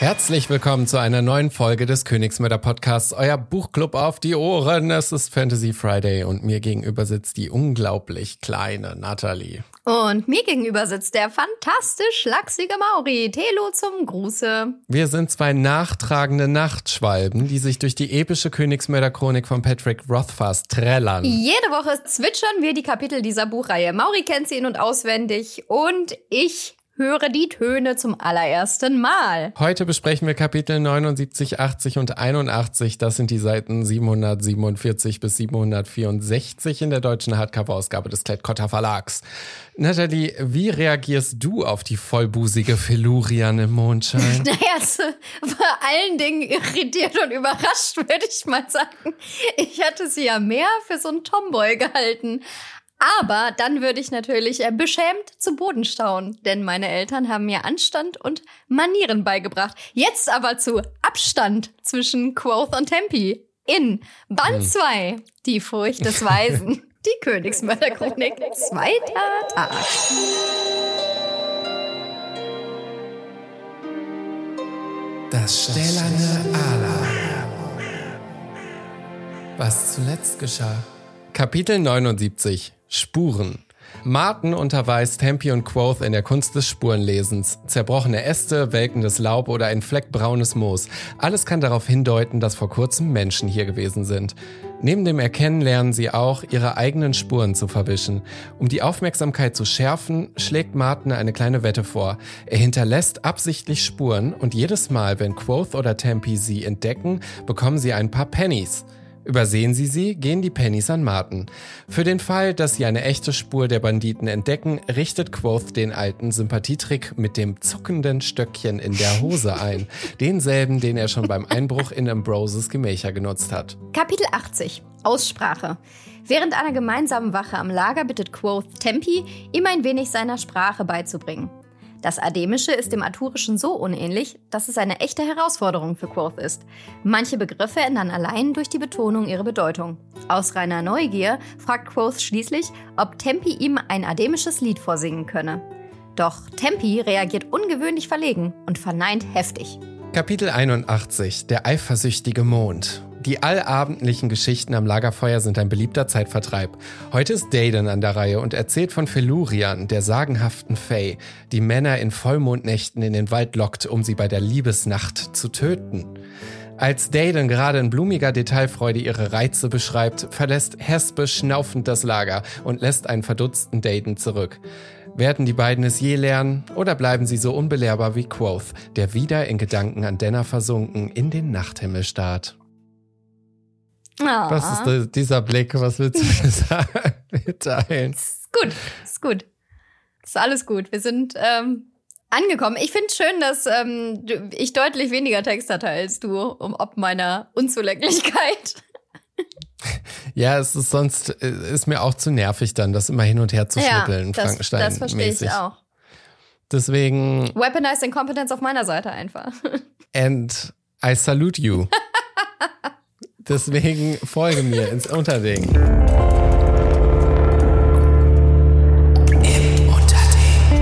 Herzlich willkommen zu einer neuen Folge des Königsmörder Podcasts, euer Buchclub auf die Ohren. Es ist Fantasy Friday und mir gegenüber sitzt die unglaublich kleine Nathalie. Und mir gegenüber sitzt der fantastisch lachsige Mauri. Telo zum Gruße. Wir sind zwei nachtragende Nachtschwalben, die sich durch die epische Königsmörder-Chronik von Patrick Rothfuss trällern. Jede Woche zwitschern wir die Kapitel dieser Buchreihe. Mauri kennt sie in- und auswendig und ich höre die Töne zum allerersten Mal. Heute besprechen wir Kapitel 79, 80 und 81. Das sind die Seiten 747 bis 764 in der deutschen Hardcover-Ausgabe des Klett-Cotta Verlags. Nathalie, wie reagierst du auf die vollbusige Felurian im Mondschein? Naja, vor allen Dingen irritiert und überrascht, würde ich mal sagen. Ich hatte sie ja mehr für so einen Tomboy gehalten. Aber dann würde ich natürlich beschämt zu Boden staunen, denn meine Eltern haben mir Anstand und Manieren beigebracht. Jetzt aber zu Abstand zwischen Quoth und Tempi in Band 2, die Furcht des Weisen, die Königsmörder-Chronik, 2. Tag. Das stählerne Ala. Was zuletzt geschah. Kapitel 79. Spuren. Martin unterweist Tempi und Quoth in der Kunst des Spurenlesens. Zerbrochene Äste, welkendes Laub oder ein Fleck braunes Moos. Alles kann darauf hindeuten, dass vor kurzem Menschen hier gewesen sind. Neben dem Erkennen lernen sie auch, ihre eigenen Spuren zu verwischen. Um die Aufmerksamkeit zu schärfen, schlägt Martin eine kleine Wette vor. Er hinterlässt absichtlich Spuren und jedes Mal, wenn Quoth oder Tempi sie entdecken, bekommen sie ein paar Pennies. Übersehen sie, gehen die Pennies an Martin. Für den Fall, dass sie eine echte Spur der Banditen entdecken, richtet Quoth den alten Sympathietrick mit dem zuckenden Stöckchen in der Hose ein. Denselben, den er schon beim Einbruch in Ambroses Gemächer genutzt hat. Kapitel 80. Aussprache. Während einer gemeinsamen Wache am Lager bittet Quoth Tempi, ihm ein wenig seiner Sprache beizubringen. Das Ademische ist dem Arthurischen so unähnlich, dass es eine echte Herausforderung für Quoth ist. Manche Begriffe ändern allein durch die Betonung ihre Bedeutung. Aus reiner Neugier fragt Quoth schließlich, ob Tempi ihm ein ademisches Lied vorsingen könne. Doch Tempi reagiert ungewöhnlich verlegen und verneint heftig. Kapitel 81. Der eifersüchtige Mond. Die allabendlichen Geschichten am Lagerfeuer sind ein beliebter Zeitvertreib. Heute ist Dedan an der Reihe und erzählt von Felurian, der sagenhaften Fee, die Männer in Vollmondnächten in den Wald lockt, um sie bei der Liebesnacht zu töten. Als Dedan gerade in blumiger Detailfreude ihre Reize beschreibt, verlässt Hespe schnaufend das Lager und lässt einen verdutzten Dedan zurück. Werden die beiden es je lernen oder bleiben sie so unbelehrbar wie Quoth, der wieder in Gedanken an Denner versunken in den Nachthimmel starrt? Oh. Was ist dieser Blick? Was willst du mir mitteilen? Ist gut. Ist alles gut. Wir sind angekommen. Ich finde es schön, dass ich deutlich weniger Text hatte als du, ob meiner Unzulänglichkeit. Ja, es ist sonst ist mir auch zu nervig dann, das immer hin und her zu schnippeln, Frankenstein-mäßig. Das verstehe ich auch. Deswegen... Weaponized Incompetence auf meiner Seite einfach. And I salute you. Deswegen folge mir ins Unterding. Im Unterding.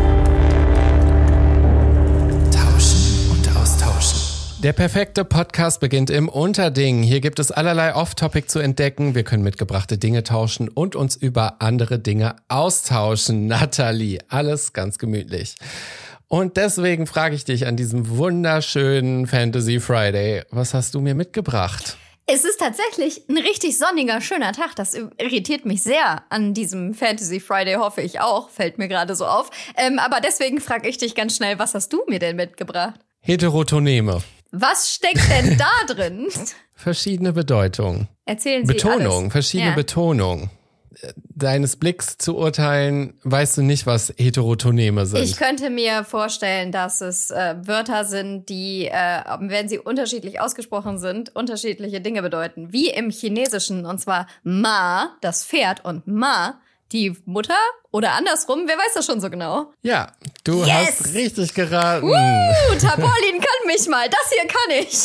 Tauschen und austauschen. Der perfekte Podcast beginnt im Unterding. Hier gibt es allerlei Off-Topic zu entdecken. Wir können mitgebrachte Dinge tauschen und uns über andere Dinge austauschen. Nathalie, alles ganz gemütlich. Und deswegen frage ich dich an diesem wunderschönen Fantasy Friday, was hast du mir mitgebracht? Es ist tatsächlich ein richtig sonniger, schöner Tag. Das irritiert mich sehr an diesem Fantasy Friday, hoffe ich auch. Fällt mir gerade so auf. Aber deswegen frage ich dich ganz schnell, was hast du mir denn mitgebracht? Heterotoneme. Was steckt denn da drin? Verschiedene Bedeutungen. Erzählen Sie Betonung, alles. verschiedene Betonungen. Deines Blicks zu urteilen, weißt du nicht, was Heterotoneme sind. Ich könnte mir vorstellen, dass es Wörter sind, die, wenn sie unterschiedlich ausgesprochen sind, unterschiedliche Dinge bedeuten. Wie im Chinesischen, und zwar Ma, das Pferd, und Ma, die Mutter. Oder andersrum, wer weiß das schon so genau? Ja, du hast richtig geraten. Tapolin kann mich mal, das hier kann ich.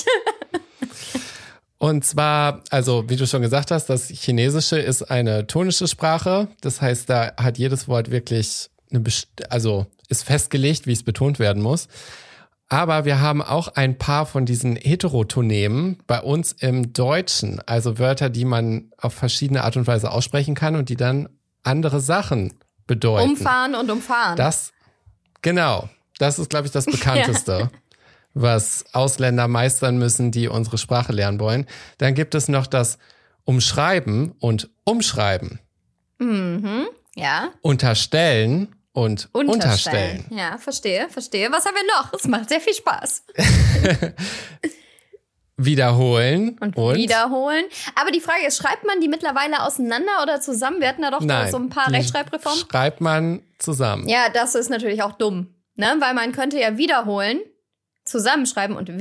Und zwar, also wie du schon gesagt hast, das Chinesische ist eine tonische Sprache. Das heißt, da hat jedes Wort wirklich ist festgelegt, wie es betont werden muss. Aber wir haben auch ein paar von diesen Heterotonemen bei uns im Deutschen. Also Wörter, die man auf verschiedene Art und Weise aussprechen kann und die dann andere Sachen bedeuten. Umfahren und umfahren. Das ist, glaube ich, das Bekannteste, was Ausländer meistern müssen, die unsere Sprache lernen wollen. Dann gibt es noch das Umschreiben und Umschreiben. Mhm, ja. Unterstellen und unterstellen. Ja, verstehe. Was haben wir noch? Es macht sehr viel Spaß. Wiederholen und wiederholen. Aber die Frage ist, schreibt man die mittlerweile auseinander oder zusammen? Wir hatten da doch so ein paar Rechtschreibreformen. Schreibt man zusammen. Ja, das ist natürlich auch dumm. Ne? Weil man könnte ja wiederholen, zusammenschreiben und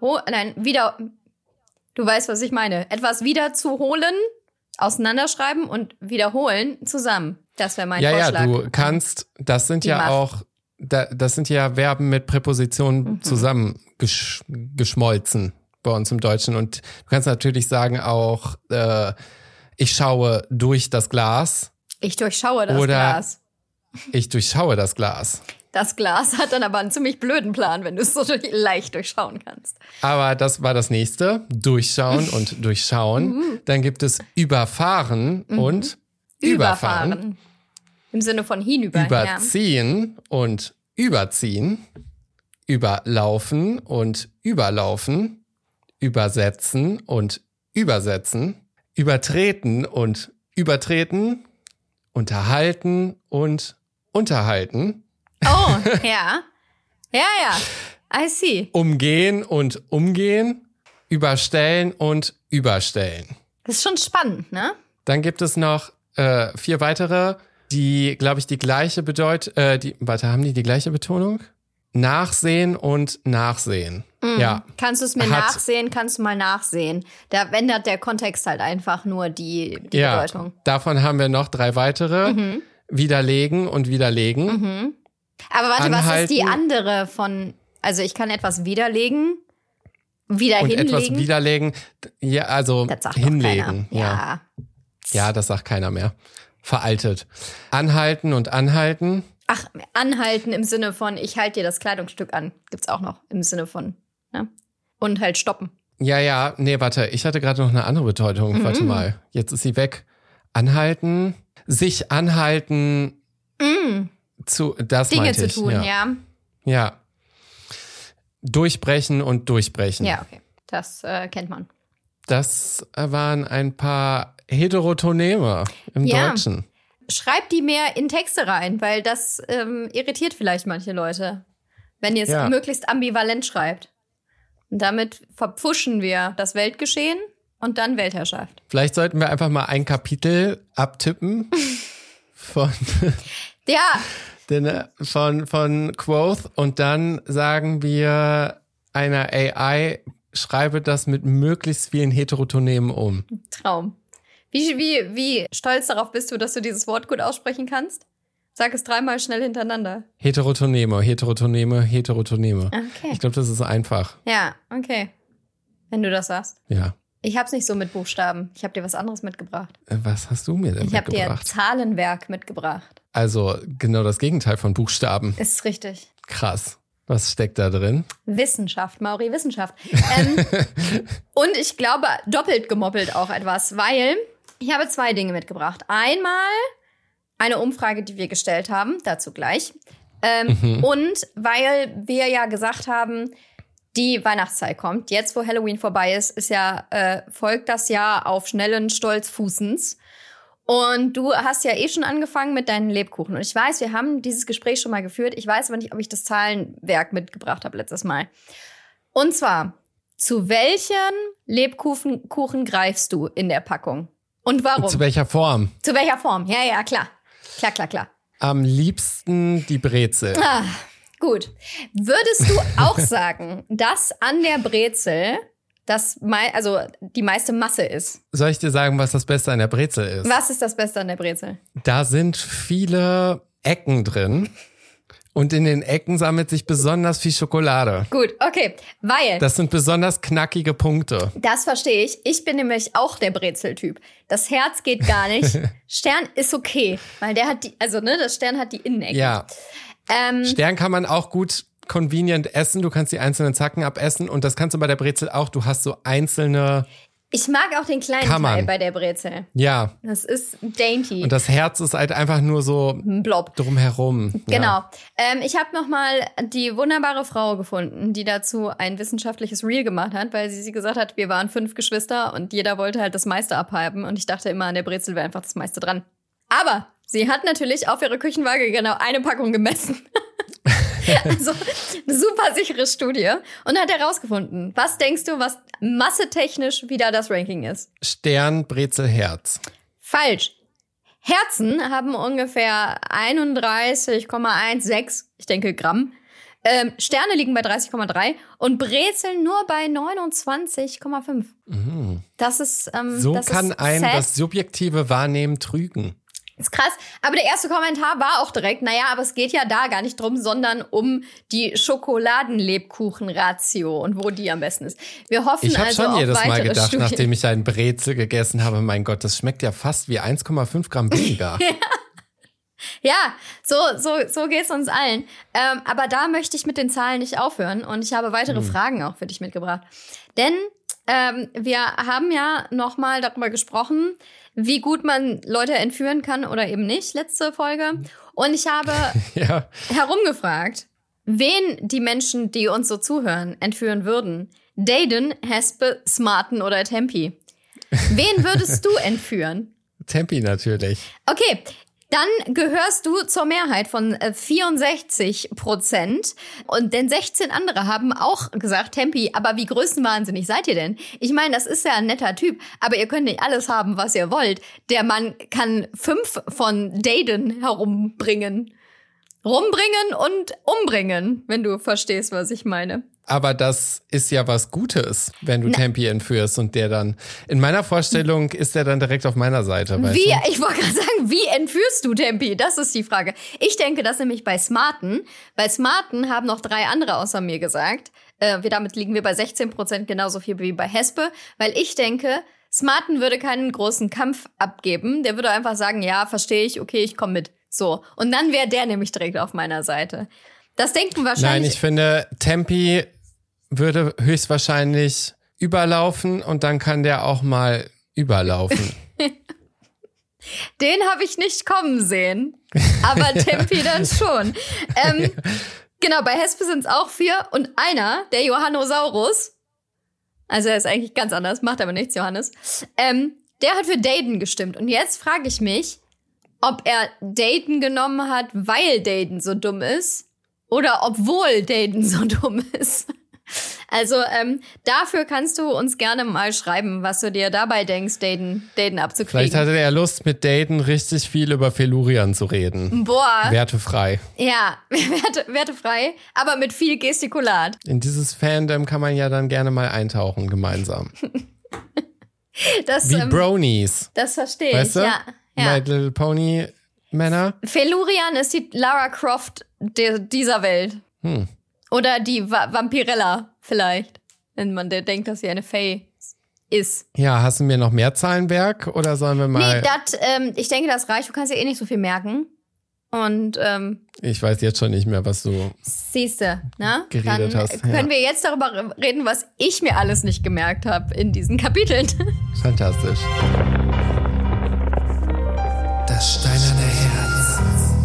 du weißt, was ich meine. Etwas wieder zu holen, auseinanderschreiben und wiederholen zusammen. Das wäre mein Vorschlag. Ja, du kannst, das sind ja Verben mit Präpositionen zusammengeschmolzen bei uns im Deutschen. Und du kannst natürlich sagen auch, ich schaue durch das Glas. Ich durchschaue das Glas. Ich durchschaue das Glas. Das Glas hat dann aber einen ziemlich blöden Plan, wenn du es so leicht durchschauen kannst. Aber das war das nächste. Durchschauen und durchschauen. Dann gibt es überfahren und überfahren. Im Sinne von hinüber. Überziehen und überziehen. Überlaufen und überlaufen. Übersetzen und übersetzen. Übertreten und übertreten. Unterhalten und unterhalten. Oh, ja. Ja. I see. Umgehen und umgehen. Überstellen und überstellen. Das ist schon spannend, ne? Dann gibt es noch 4 weitere, die, glaube ich, die gleiche haben die gleiche Betonung? Nachsehen und nachsehen. Ja. Kannst du es mir nachsehen, kannst du mal nachsehen. Da ändert der Kontext halt einfach nur die Bedeutung. Davon haben wir noch 3 weitere. Widerlegen und widerlegen. Aber warte, Anhalten. Was ist die andere von, also ich kann etwas widerlegen, wieder und hinlegen? Etwas widerlegen, ja, also das sagt hinlegen. Doch keiner. Ja, das sagt keiner mehr. Veraltet. Anhalten und anhalten. Ach, anhalten im Sinne von, ich halte dir das Kleidungsstück an. Gibt's auch noch im Sinne von, ne? Und halt stoppen. Ja, nee, warte, ich hatte gerade noch eine andere Bedeutung. Warte mal, jetzt ist sie weg. Anhalten, sich anhalten, das Dinge meinte zu ich. tun, Ja. Durchbrechen und durchbrechen. Ja, okay. Das kennt man. Das waren ein paar Heterotoneme im Deutschen. Schreibt die mehr in Texte rein, weil das irritiert vielleicht manche Leute, wenn ihr es möglichst ambivalent schreibt. Und damit verpfuschen wir das Weltgeschehen und dann Weltherrschaft. Vielleicht sollten wir einfach mal ein Kapitel abtippen von von Quoth und dann sagen wir einer AI, schreibe das mit möglichst vielen Heterotonemen um. Traum. Wie stolz darauf bist du, dass du dieses Wort gut aussprechen kannst? Sag es 3-mal schnell hintereinander. Heterotoneme. Okay. Ich glaube, das ist einfach. Ja, okay. Wenn du das sagst. Ja. Ich hab's nicht so mit Buchstaben. Ich habe dir was anderes mitgebracht. Was hast du mir denn mitgebracht? Ich habe dir Zahlenwerk mitgebracht. Also genau das Gegenteil von Buchstaben. Ist richtig. Krass. Was steckt da drin? Wissenschaft, Mauri, Wissenschaft. Und ich glaube, doppelt gemoppelt auch etwas, weil ich habe 2 Dinge mitgebracht. Einmal eine Umfrage, die wir gestellt haben, dazu gleich. Und weil wir ja gesagt haben, die Weihnachtszeit kommt. Jetzt, wo Halloween vorbei ist, folgt das Jahr auf schnellen Stolzfußens. Und du hast ja schon angefangen mit deinen Lebkuchen. Und ich weiß, wir haben dieses Gespräch schon mal geführt. Ich weiß aber nicht, ob ich das Zahlenwerk mitgebracht habe letztes Mal. Und zwar, zu welchen Lebkuchen greifst du in der Packung? Und warum? Zu welcher Form? Zu welcher Form? Ja, klar. Klar. Am liebsten die Brezel. Gut. Würdest du auch sagen, dass an der Brezel die meiste Masse ist? Soll ich dir sagen, was das Beste an der Brezel ist? Was ist das Beste an der Brezel? Da sind viele Ecken drin. Und in den Ecken sammelt sich besonders viel Schokolade. Gut, okay, weil... Das sind besonders knackige Punkte. Das verstehe ich. Ich bin nämlich auch der Brezeltyp. Das Herz geht gar nicht. Stern ist okay, weil der hat das Stern hat die Innenecke. Ja. Stern kann man auch gut convenient essen. Du kannst die einzelnen Zacken abessen und das kannst du bei der Brezel auch. Du hast so einzelne Ich mag auch den kleinen Teil bei der Brezel. Ja. Das ist dainty. Und das Herz ist halt einfach nur so Blob drumherum. Genau. Ja. Ich habe nochmal die wunderbare Frau gefunden, die dazu ein wissenschaftliches Reel gemacht hat, weil sie gesagt hat, wir waren 5 Geschwister und jeder wollte halt das meiste abhaben. Und ich dachte immer, an der Brezel wäre einfach das meiste dran. Aber sie hat natürlich auf ihre Küchenwaage genau eine Packung gemessen. Also eine super sichere Studie. Und hat herausgefunden, was denkst du, was massetechnisch wieder das Ranking ist? Stern, Brezel, Herz. Falsch. Herzen haben ungefähr 31,16, ich denke Gramm. Sterne liegen bei 30,3 und Brezeln nur bei 29,5. Das ist so das kann ist ein sad. das subjektive Wahrnehmen trügen. Ist krass. Aber der erste Kommentar war auch direkt, naja, aber es geht ja da gar nicht drum, sondern um die Schokoladenlebkuchen-Ratio und wo die am besten ist. Wir hoffen Ich habe also schon auf jedes Mal weitere gedacht, Studien. nachdem ich einen Brezel gegessen habe, mein Gott, das schmeckt ja fast wie 1,5 Gramm weniger. Ja, so geht's uns allen. Aber da möchte ich mit den Zahlen nicht aufhören und ich habe weitere Fragen auch für dich mitgebracht. Denn wir haben ja nochmal darüber gesprochen, wie gut man Leute entführen kann oder eben nicht, letzte Folge. Und ich habe herumgefragt, wen die Menschen, die uns so zuhören, entführen würden. Dedan, Hespe, Smarten oder Tempi. Wen würdest du entführen? Tempi natürlich. Okay, dann gehörst du zur Mehrheit von 64%. Und denn 16 andere haben auch gesagt, Tempi, aber wie größenwahnsinnig seid ihr denn? Ich meine, das ist ja ein netter Typ, aber ihr könnt nicht alles haben, was ihr wollt. Der Mann kann 5 von Dedan rumbringen und umbringen, wenn du verstehst, was ich meine. Aber das ist ja was Gutes, wenn du Tempi entführst und der dann, in meiner Vorstellung ist der dann direkt auf meiner Seite. Weißt du? Ich wollte gerade sagen, wie entführst du Tempi? Das ist die Frage. Ich denke das nämlich bei Smarten. Bei Smarten haben noch 3 andere außer mir gesagt. Damit liegen wir bei 16%, genauso viel wie bei Hespe. Weil ich denke, Smarten würde keinen großen Kampf abgeben. Der würde einfach sagen, ja, verstehe ich, okay, ich komme mit. So. Und dann wäre der nämlich direkt auf meiner Seite. Das denken wahrscheinlich... Nein, ich finde, Tempi würde höchstwahrscheinlich überlaufen und dann kann der auch mal überlaufen. Den habe ich nicht kommen sehen, aber Tempi dann schon. Genau, bei Hespe sind es auch 4 und einer, der Johannosaurus, also er ist eigentlich ganz anders, macht aber nichts, Johannes, der hat für Dedan gestimmt. Und jetzt frage ich mich, ob er Dedan genommen hat, weil Dedan so dumm ist oder obwohl Dedan so dumm ist. Also dafür kannst du uns gerne mal schreiben, was du dir dabei denkst, Dedan abzukriegen. Vielleicht hatte er Lust, mit Dedan richtig viel über Felurian zu reden. Boah. Wertefrei. Ja, wertefrei, aber mit viel Gestikulat. In dieses Fandom kann man ja dann gerne mal eintauchen gemeinsam. Das, Wie Bronies. Das verstehe Weißt ich, du? ja. My Little Pony Männer. Felurian ist die Lara Croft dieser Welt. Oder die Vampirella vielleicht, wenn man denkt, dass sie eine Fae ist. Ja, hast du mir noch mehr Zahlenwerk oder sollen wir mal... Nee, ich denke, das reicht. Du kannst ja eh nicht so viel merken. Und ich weiß jetzt schon nicht mehr, was du siehste, ne? geredet Dann hast. können wir jetzt darüber reden, was ich mir alles nicht gemerkt habe in diesen Kapiteln. Fantastisch. Das steinerne Herz.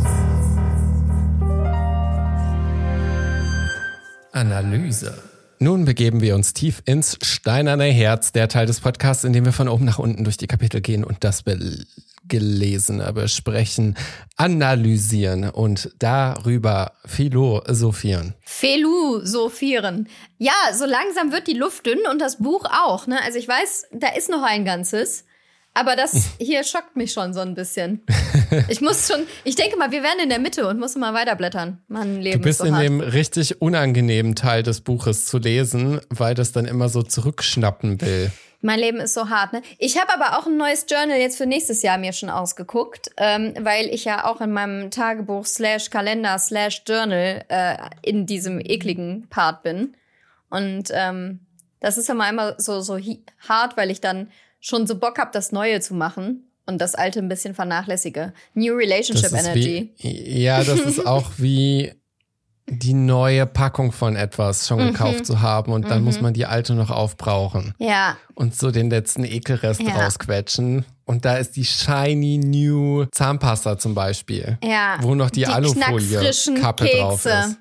Analyse. Nun begeben wir uns tief ins steinerne Herz, der Teil des Podcasts, in dem wir von oben nach unten durch die Kapitel gehen und das Gelesene besprechen, analysieren und darüber philosophieren. Philosophieren. Ja, so langsam wird die Luft dünn und das Buch auch, ne? Also ich weiß, da ist noch ein ganzes. Aber das hier schockt mich schon so ein bisschen. Ich denke mal, wir werden in der Mitte und müssen mal weiterblättern. Mein Leben Du bist ist so in hart. dem richtig unangenehmen Teil des Buches zu lesen, weil das dann immer so zurückschnappen will. Mein Leben ist so hart, ne? Ich habe aber auch ein neues Journal jetzt für nächstes Jahr mir schon ausgeguckt, weil ich ja auch in meinem Tagebuch /Kalender /Journal in diesem ekligen Part bin. Und das ist immer so hart, weil ich dann schon so Bock habe, das Neue zu machen und das Alte ein bisschen vernachlässige. New Relationship Energy. Das ist auch wie die neue Packung von etwas schon gekauft zu haben und dann muss man die alte noch aufbrauchen. Ja. Und so den letzten Ekelrest rausquetschen. Und da ist die Shiny New Zahnpasta zum Beispiel. Ja. Wo noch die Alufolie-Kappe drauf ist.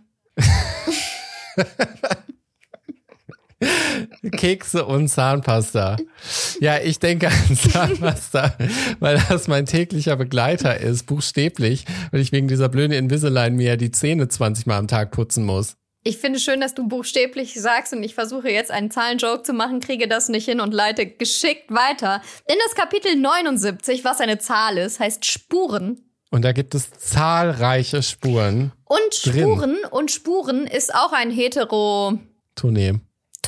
Kekse und Zahnpasta. Ja, ich denke an Zahnpasta, weil das mein täglicher Begleiter ist, buchstäblich, weil ich wegen dieser blöden Invisalign mir ja die Zähne 20 Mal am Tag putzen muss. Ich finde schön, dass du buchstäblich sagst und ich versuche jetzt einen Zahlenjoke zu machen, kriege das nicht hin und leite geschickt weiter. Denn das Kapitel 79, was eine Zahl ist, heißt Spuren. Und da gibt es zahlreiche Spuren. Und Spuren ist auch ein Tonem.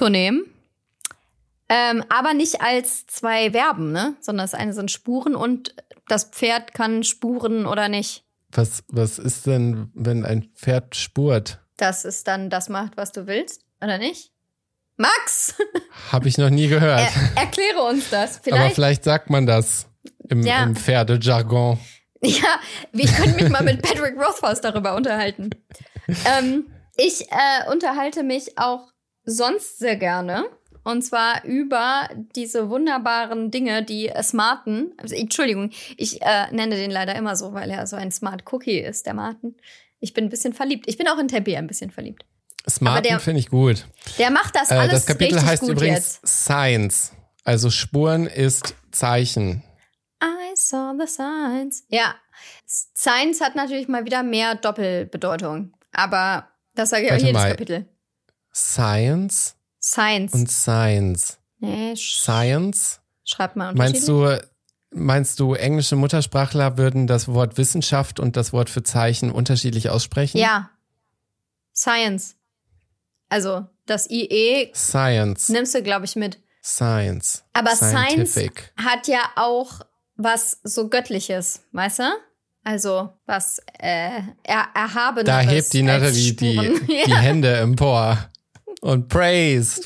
Aber nicht als zwei Verben, ne? Sondern das eine sind Spuren und das Pferd kann spuren oder nicht. Was ist denn, wenn ein Pferd spurt? Das ist dann das macht, was du willst, oder nicht? Max! Habe ich noch nie gehört. Erkläre uns das. Aber vielleicht sagt man das im Pferdejargon. Ja, ich könnte mich mal mit Patrick Rothfuss darüber unterhalten. Ich unterhalte mich auch sonst sehr gerne. Und zwar über diese wunderbaren Dinge, die Martin, Entschuldigung, ich nenne den leider immer so, weil er so ein Smart Cookie ist, der Martin. Ich bin ein bisschen verliebt. Ich bin auch in Tempi ein bisschen verliebt. Smarten finde ich gut. Der macht das alles das Kapitel richtig heißt gut übrigens jetzt. Signs. Also Spuren ist Zeichen. I saw the signs. Ja, Signs hat natürlich mal wieder mehr Doppelbedeutung. Aber das sage ich auch jedes Kapitel. Science und Science. Nee, Science? Schreibt mal unterschiedlich. Meinst du, englische Muttersprachler würden das Wort Wissenschaft und das Wort für Zeichen unterschiedlich aussprechen? Ja. Science. Also das IE Science. Nimmst du, glaube ich, mit. Science. Aber Scientific. Science hat ja auch was so Göttliches, weißt du? Also was Erhabeneres. Da hebt die Natalie die Hände empor und praise.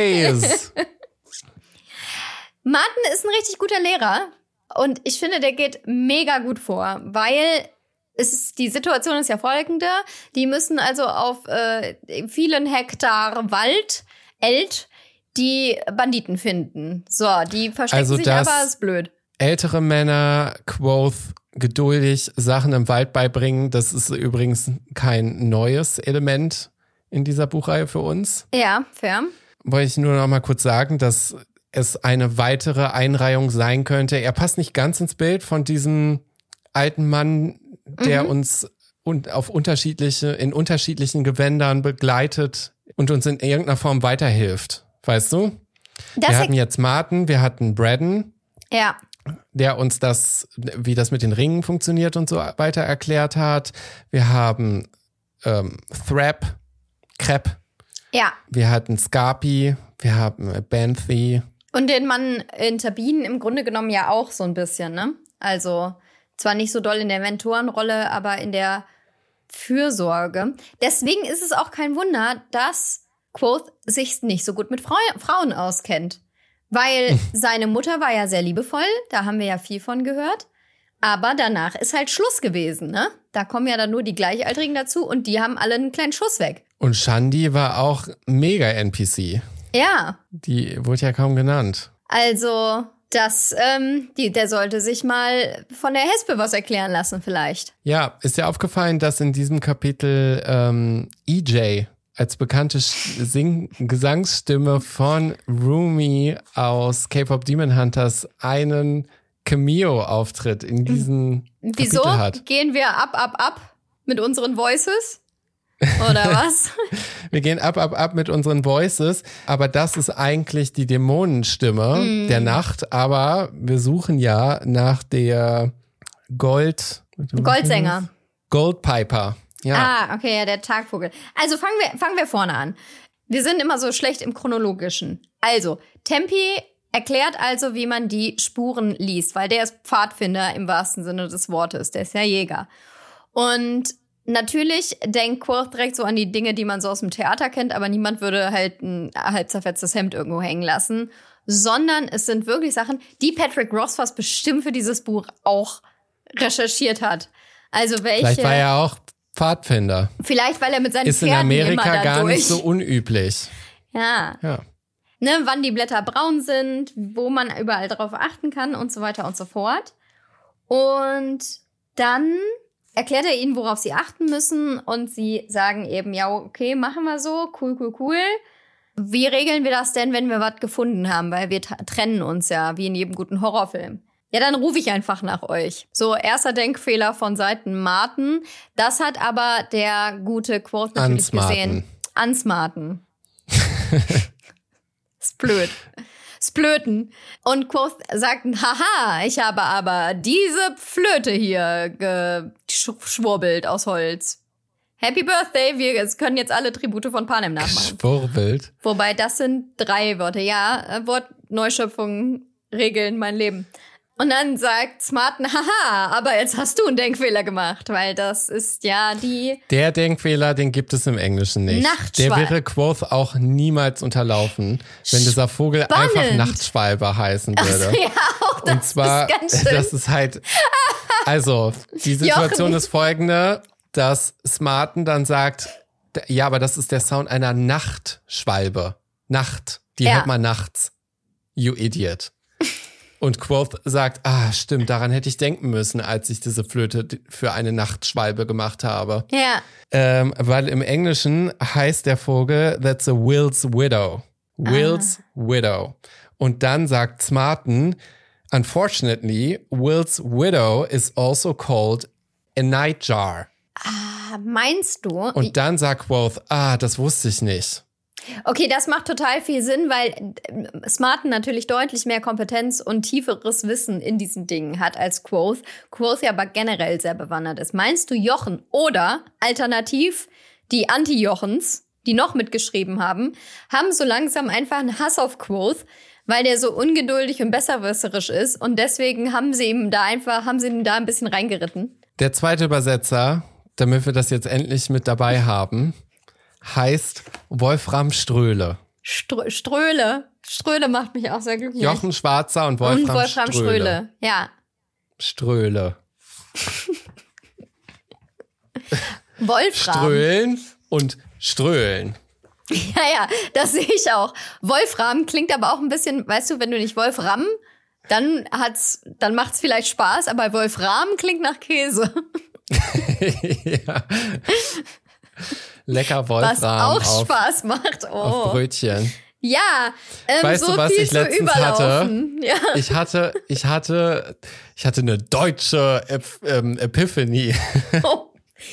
Martin ist ein richtig guter Lehrer und ich finde, der geht mega gut vor, weil die Situation ist ja folgende. Die müssen also auf vielen Hektar Wald, die Banditen finden. So, die verstecken sich aber, ist blöd. Ältere Männer, Quoth, geduldig Sachen im Wald beibringen, das ist übrigens kein neues Element in dieser Buchreihe für uns. Ja, fair. Wollte ich nur noch mal kurz sagen, dass es eine weitere Einreihung sein könnte. Er passt nicht ganz ins Bild von diesem alten Mann, der uns in unterschiedlichen Gewändern begleitet und uns in irgendeiner Form weiterhilft. Weißt du? Wir hatten jetzt Martin, wir hatten Braddon. Ja. Der uns wie das mit den Ringen funktioniert und so weiter erklärt hat. Wir haben Crep. Ja. Wir hatten Scarpi. Wir haben Banthy. Und den Mann in Tabinen im Grunde genommen ja auch so ein bisschen, ne? Also zwar nicht so doll in der Mentorenrolle, aber in der Fürsorge. Deswegen ist es auch kein Wunder, dass Quoth sich nicht so gut mit Frauen auskennt. Weil seine Mutter war ja sehr liebevoll, da haben wir ja viel von gehört. Aber danach ist halt Schluss gewesen, ne? Da kommen ja dann nur die Gleichaltrigen dazu und die haben alle einen kleinen Schuss weg. Und Shandy war auch mega NPC. Ja. Die wurde ja kaum genannt. Also, der sollte sich mal von der Hespe was erklären lassen vielleicht. Ja, ist dir aufgefallen, dass in diesem Kapitel EJ als bekannte Gesangsstimme von Rumi aus K-Pop Demon Hunters einen Cameo-Auftritt in diesem Kapitel hat. Wieso gehen wir ab mit unseren Voices? Oder was? Wir gehen ab mit unseren Voices, aber das ist eigentlich die Dämonenstimme der Nacht, aber wir suchen ja nach der Goldsänger. Goldpiper. Ja. Ah, okay, ja, der Tagvogel. Also fangen wir vorne an. Wir sind immer so schlecht im Chronologischen. Also, Tempi erklärt also, wie man die Spuren liest, weil der ist Pfadfinder im wahrsten Sinne des Wortes. Der ist ja Jäger. Und natürlich denkt Quoth direkt so an die Dinge, die man so aus dem Theater kennt, aber niemand würde halt ein halb zerfetztes Hemd irgendwo hängen lassen. Sondern es sind wirklich Sachen, die Patrick Rothfuss bestimmt für dieses Buch auch recherchiert hat. Also welche... Vielleicht war er auch Pfadfinder. Vielleicht, weil er mit seinen Ist Pferden in Amerika immer da gar durch. nicht so unüblich. Ja. Ne, wann die Blätter braun sind, wo man überall drauf achten kann und so weiter und so fort. Und dann erklärt er ihnen, worauf sie achten müssen und sie sagen eben, ja, okay, machen wir so, cool. Wie regeln wir das denn, wenn wir was gefunden haben? Weil wir trennen uns ja, wie in jedem guten Horrorfilm. Ja, dann rufe ich einfach nach euch. So, erster Denkfehler von Seiten Martin. Das hat aber der gute Quoth natürlich gesehen. Ansmarten. Ist blöd. Ist blöden. Und Quoth sagt, haha, ich habe aber diese Flöte hier geschwurbelt aus Holz. Happy Birthday, wir können jetzt alle Tribute von Panem nachmachen. Schwurbelt. Wobei, das sind 3 Worte. Ja, Wortneuschöpfung regeln mein Leben. Und dann sagt Smarten, haha, aber jetzt hast du einen Denkfehler gemacht, weil das ist ja Der Denkfehler, den gibt es im Englischen nicht. Der wäre Quoth auch niemals unterlaufen, wenn dieser Vogel einfach Nachtschwalbe heißen würde. Also, ja, auch das und zwar, ist ganz schön. das ist halt, also, die Situation ist folgende, dass Smarten dann sagt, ja, aber das ist der Sound einer Nachtschwalbe. Nacht, die hört man nachts. You idiot. Und Quoth sagt, stimmt, daran hätte ich denken müssen, als ich diese Flöte für eine Nachtschwalbe gemacht habe. Ja. Weil im Englischen heißt der Vogel, that's a Will's Widow. Will's Widow. Und dann sagt Smarten, unfortunately, Will's Widow is also called a nightjar. Meinst du? Und dann sagt Quoth, das wusste ich nicht. Okay, das macht total viel Sinn, weil Smarten natürlich deutlich mehr Kompetenz und tieferes Wissen in diesen Dingen hat als Quoth. Quoth ja aber generell sehr bewandert ist. Meinst du Jochen oder alternativ die Anti-Jochens, die noch mitgeschrieben haben so langsam einfach einen Hass auf Quoth, weil der so ungeduldig und besserwisserisch ist und deswegen haben sie ihm da ein bisschen reingeritten? Der zweite Übersetzer, damit wir das jetzt endlich mit dabei haben, heißt Wolfram Ströhle. Ströhle macht mich auch sehr glücklich. Jochen Schwarzer und Wolfram Ströhle. Ja. Ströhle. Wolfram. Ströhlen und Ströhlen. Ja, das sehe ich auch. Wolfram klingt aber auch ein bisschen, weißt du, wenn du nicht Wolfram, dann macht's vielleicht Spaß, aber Wolfram klingt nach Käse. Ja. Lecker Wolfram. Was auch Spaß macht. Auf Brötchen. Ja, weißt so du, was viel ich letztens Überlaufen. hatte? Ja. Ich hatte eine deutsche Epiphany. Oh.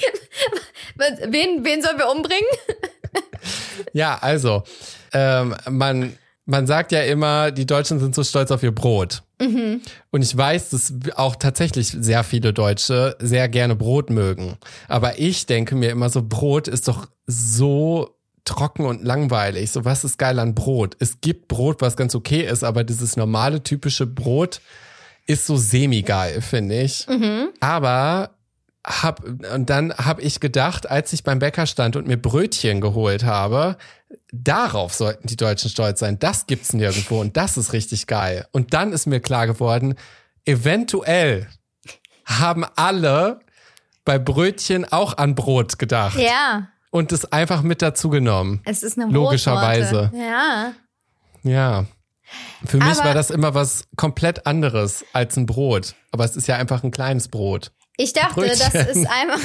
Wen sollen wir umbringen? Ja, also, man sagt ja immer, die Deutschen sind so stolz auf ihr Brot. Mhm. Und ich weiß, dass auch tatsächlich sehr viele Deutsche sehr gerne Brot mögen. Aber ich denke mir immer so, Brot ist doch so trocken und langweilig. So, was ist geil an Brot? Es gibt Brot, was ganz okay ist, aber dieses normale, typische Brot ist so semi-geil, finde ich. Mhm. Aber dann habe ich gedacht, als ich beim Bäcker stand und mir Brötchen geholt habe, darauf sollten die Deutschen stolz sein. Das gibt's nirgendwo und das ist richtig geil. Und dann ist mir klar geworden, eventuell haben alle bei Brötchen auch an Brot gedacht. Ja. Und es einfach mit dazu genommen. Es ist eine logischerweise. Ja. Ja. Für mich war das immer was komplett anderes als ein Brot. Aber es ist ja einfach ein kleines Brot. Ich dachte, das ist einfach...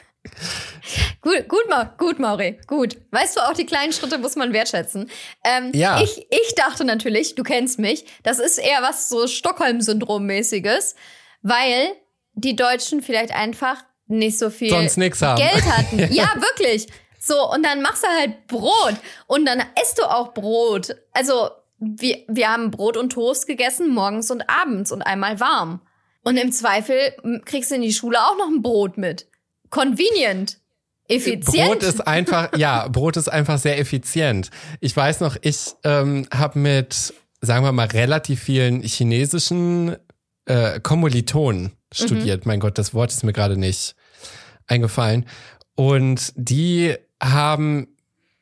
Gut, Mauri, gut. Weißt du, auch die kleinen Schritte muss man wertschätzen. Ja. Ich dachte natürlich, du kennst mich, das ist eher was so Stockholm-Syndrom-mäßiges, weil die Deutschen vielleicht einfach nicht so viel sonst nix haben. Geld hatten. Ja, wirklich. So, und dann machst du halt Brot und dann isst du auch Brot. Also, wir haben Brot und Toast gegessen, morgens und abends und einmal warm. Und im Zweifel kriegst du in die Schule auch noch ein Brot mit. Convenient. Effizient. Brot ist einfach sehr effizient. Ich weiß noch, ich habe mit, sagen wir mal, relativ vielen chinesischen Kommilitonen studiert. Mein Gott, das Wort ist mir gerade nicht eingefallen. Und die haben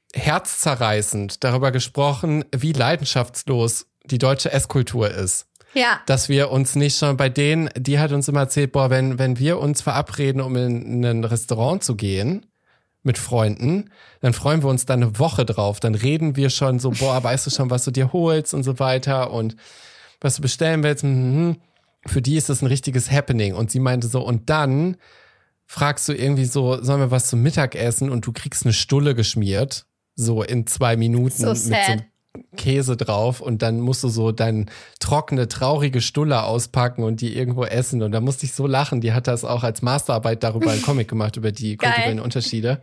herzzerreißend darüber gesprochen, wie leidenschaftslos die deutsche Esskultur ist. Ja. Dass wir uns nicht schon bei denen, die hat uns immer erzählt, boah, wenn wir uns verabreden, um in ein Restaurant zu gehen mit Freunden, dann freuen wir uns da eine Woche drauf. Dann reden wir schon so, boah, weißt du schon, was du dir holst und so weiter und was du bestellen willst. Für die ist das ein richtiges Happening. Und sie meinte so, und dann fragst du irgendwie so, sollen wir was zum Mittagessen und du kriegst eine Stulle geschmiert, so in 2 Minuten So mit so sad. Käse drauf und dann musst du so deine trockene, traurige Stulle auspacken und die irgendwo essen. Und da musste ich so lachen. Die hat das auch als Masterarbeit darüber einen Comic gemacht, über die kulturellen Unterschiede.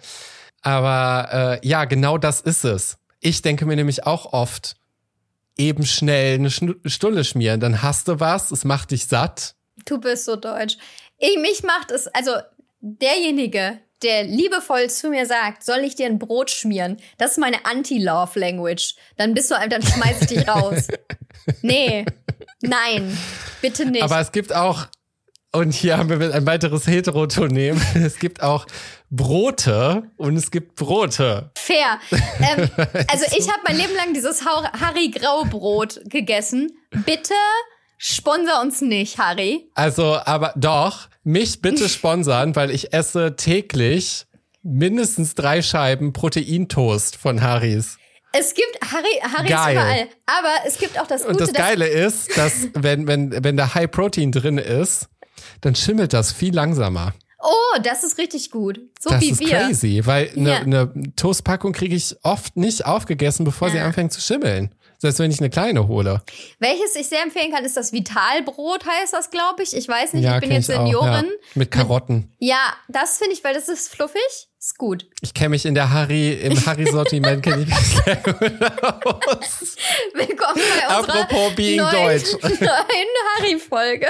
Aber ja, genau das ist es. Ich denke mir nämlich auch oft, eben schnell eine Stulle schmieren, dann hast du was, es macht dich satt. Du bist so deutsch. Mich macht es, also derjenige, der liebevoll zu mir sagt, soll ich dir ein Brot schmieren? Das ist meine Anti-Love-Language. Dann dann schmeiß ich dich raus. Nee, nein, bitte nicht. Aber es gibt auch, und hier haben wir ein weiteres Heterotonem, es gibt auch Brote und es gibt Brote. Fair. Also ich habe mein Leben lang dieses Harry Graubrot gegessen. Bitte sponsor uns nicht, Harry. Also, aber doch, mich bitte sponsern, weil ich esse täglich mindestens 3 Scheiben Proteintoast von Harrys. Es gibt Harry ist Geil. überall. Aber es gibt auch das Gute, Und das Geile ist, dass wenn da High Protein drin ist, dann schimmelt das viel langsamer. Oh, das ist richtig gut. So Das wie ist wir. crazy, weil Ja. eine Toastpackung kriege ich oft nicht aufgegessen, bevor sie anfängt zu schimmeln. Selbst wenn ich eine kleine hole. Welches ich sehr empfehlen kann, ist das Vitalbrot, heißt das, glaube ich. Ich weiß nicht, Ja, ich bin kenn jetzt ich auch, Seniorin. ja. Mit Karotten. Ja, das finde ich, weil das ist fluffig, ist gut. Ich kenne mich im Harry-Sortiment kenne ich mich sehr gut aus. Willkommen bei unserer Apropos being deutsch. neuen Harry-Folge.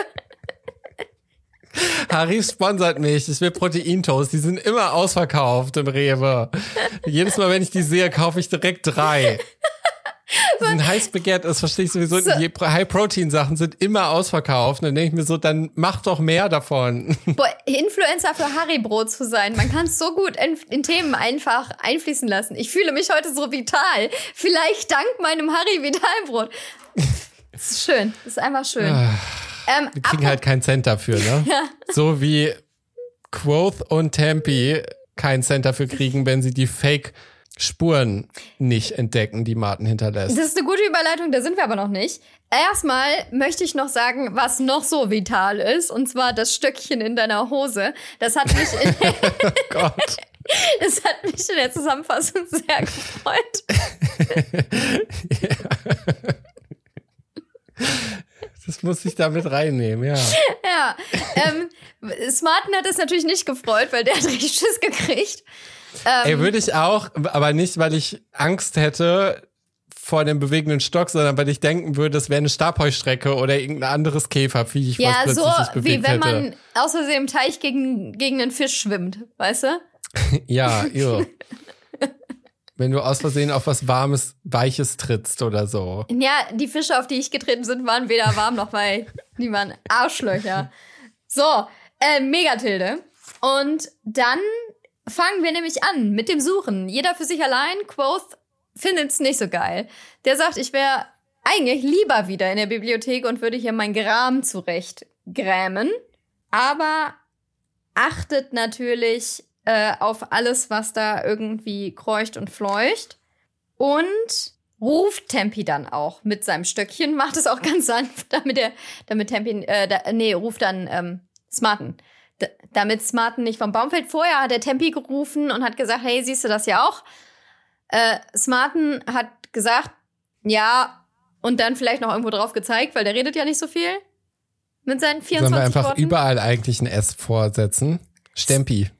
Harry sponsert mich. Ich will Proteintoast. Die sind immer ausverkauft im Rewe. Jedes Mal, wenn ich die sehe, kaufe ich direkt 3. Die sind heiß begehrt. Das verstehe ich sowieso. So. Die High-Protein-Sachen sind immer ausverkauft. Und dann denke ich mir so, dann mach doch mehr davon. Boah, Influencer für Harry-Brot zu sein, man kann es so gut in Themen einfach einfließen lassen. Ich fühle mich heute so vital. Vielleicht dank meinem Harry-Vitalbrot. Das ist schön. Das ist einfach schön. Wir kriegen halt keinen Cent dafür, ne? Ja. So wie Quoth und Tempe keinen Cent dafür kriegen, wenn sie die Fake-Spuren nicht entdecken, die Martin hinterlässt. Das ist eine gute Überleitung, da sind wir aber noch nicht. Erstmal möchte ich noch sagen, was noch so vital ist, und zwar das Stöckchen in deiner Hose. Das hat mich Oh Gott. das hat mich in der Zusammenfassung sehr gefreut. Das muss ich da mit reinnehmen, ja. Ja, Smarten hat es natürlich nicht gefreut, weil der hat richtig Schiss gekriegt. Ey, würde ich auch, aber nicht, weil ich Angst hätte vor dem bewegenden Stock, sondern weil ich denken würde, das wäre eine Stabheuschrecke oder irgendein anderes Käferviech, was Ja, plötzlich so sich bewegt wie wenn hätte. man aus Versehen im Teich gegen einen Fisch schwimmt, weißt du? Ja, ew. Wenn du aus Versehen auf was Warmes, Weiches trittst oder so. Ja, die Fische, auf die ich getreten bin, waren weder warm noch weich. Die waren Arschlöcher. So, Megatilde. Und dann fangen wir nämlich an mit dem Suchen. Jeder für sich allein. Quoth findet's nicht so geil. Der sagt, ich wäre eigentlich lieber wieder in der Bibliothek und würde hier mein Gram zurechtgrämen. Aber achtet natürlich auf alles, was da irgendwie kreucht und fleucht. Und ruft Tempi dann auch mit seinem Stöckchen, macht es auch ganz sanft, damit Tempi, ruft dann Smarten. Damit Smarten nicht vom Baum fällt. Vorher hat er Tempi gerufen und hat gesagt, hey, siehst du das ja auch? Smarten hat gesagt, ja, und dann vielleicht noch irgendwo drauf gezeigt, weil der redet ja nicht so viel mit seinen 24 Sollen wir einfach Worten. überall eigentlich ein S vorsetzen? Stempi.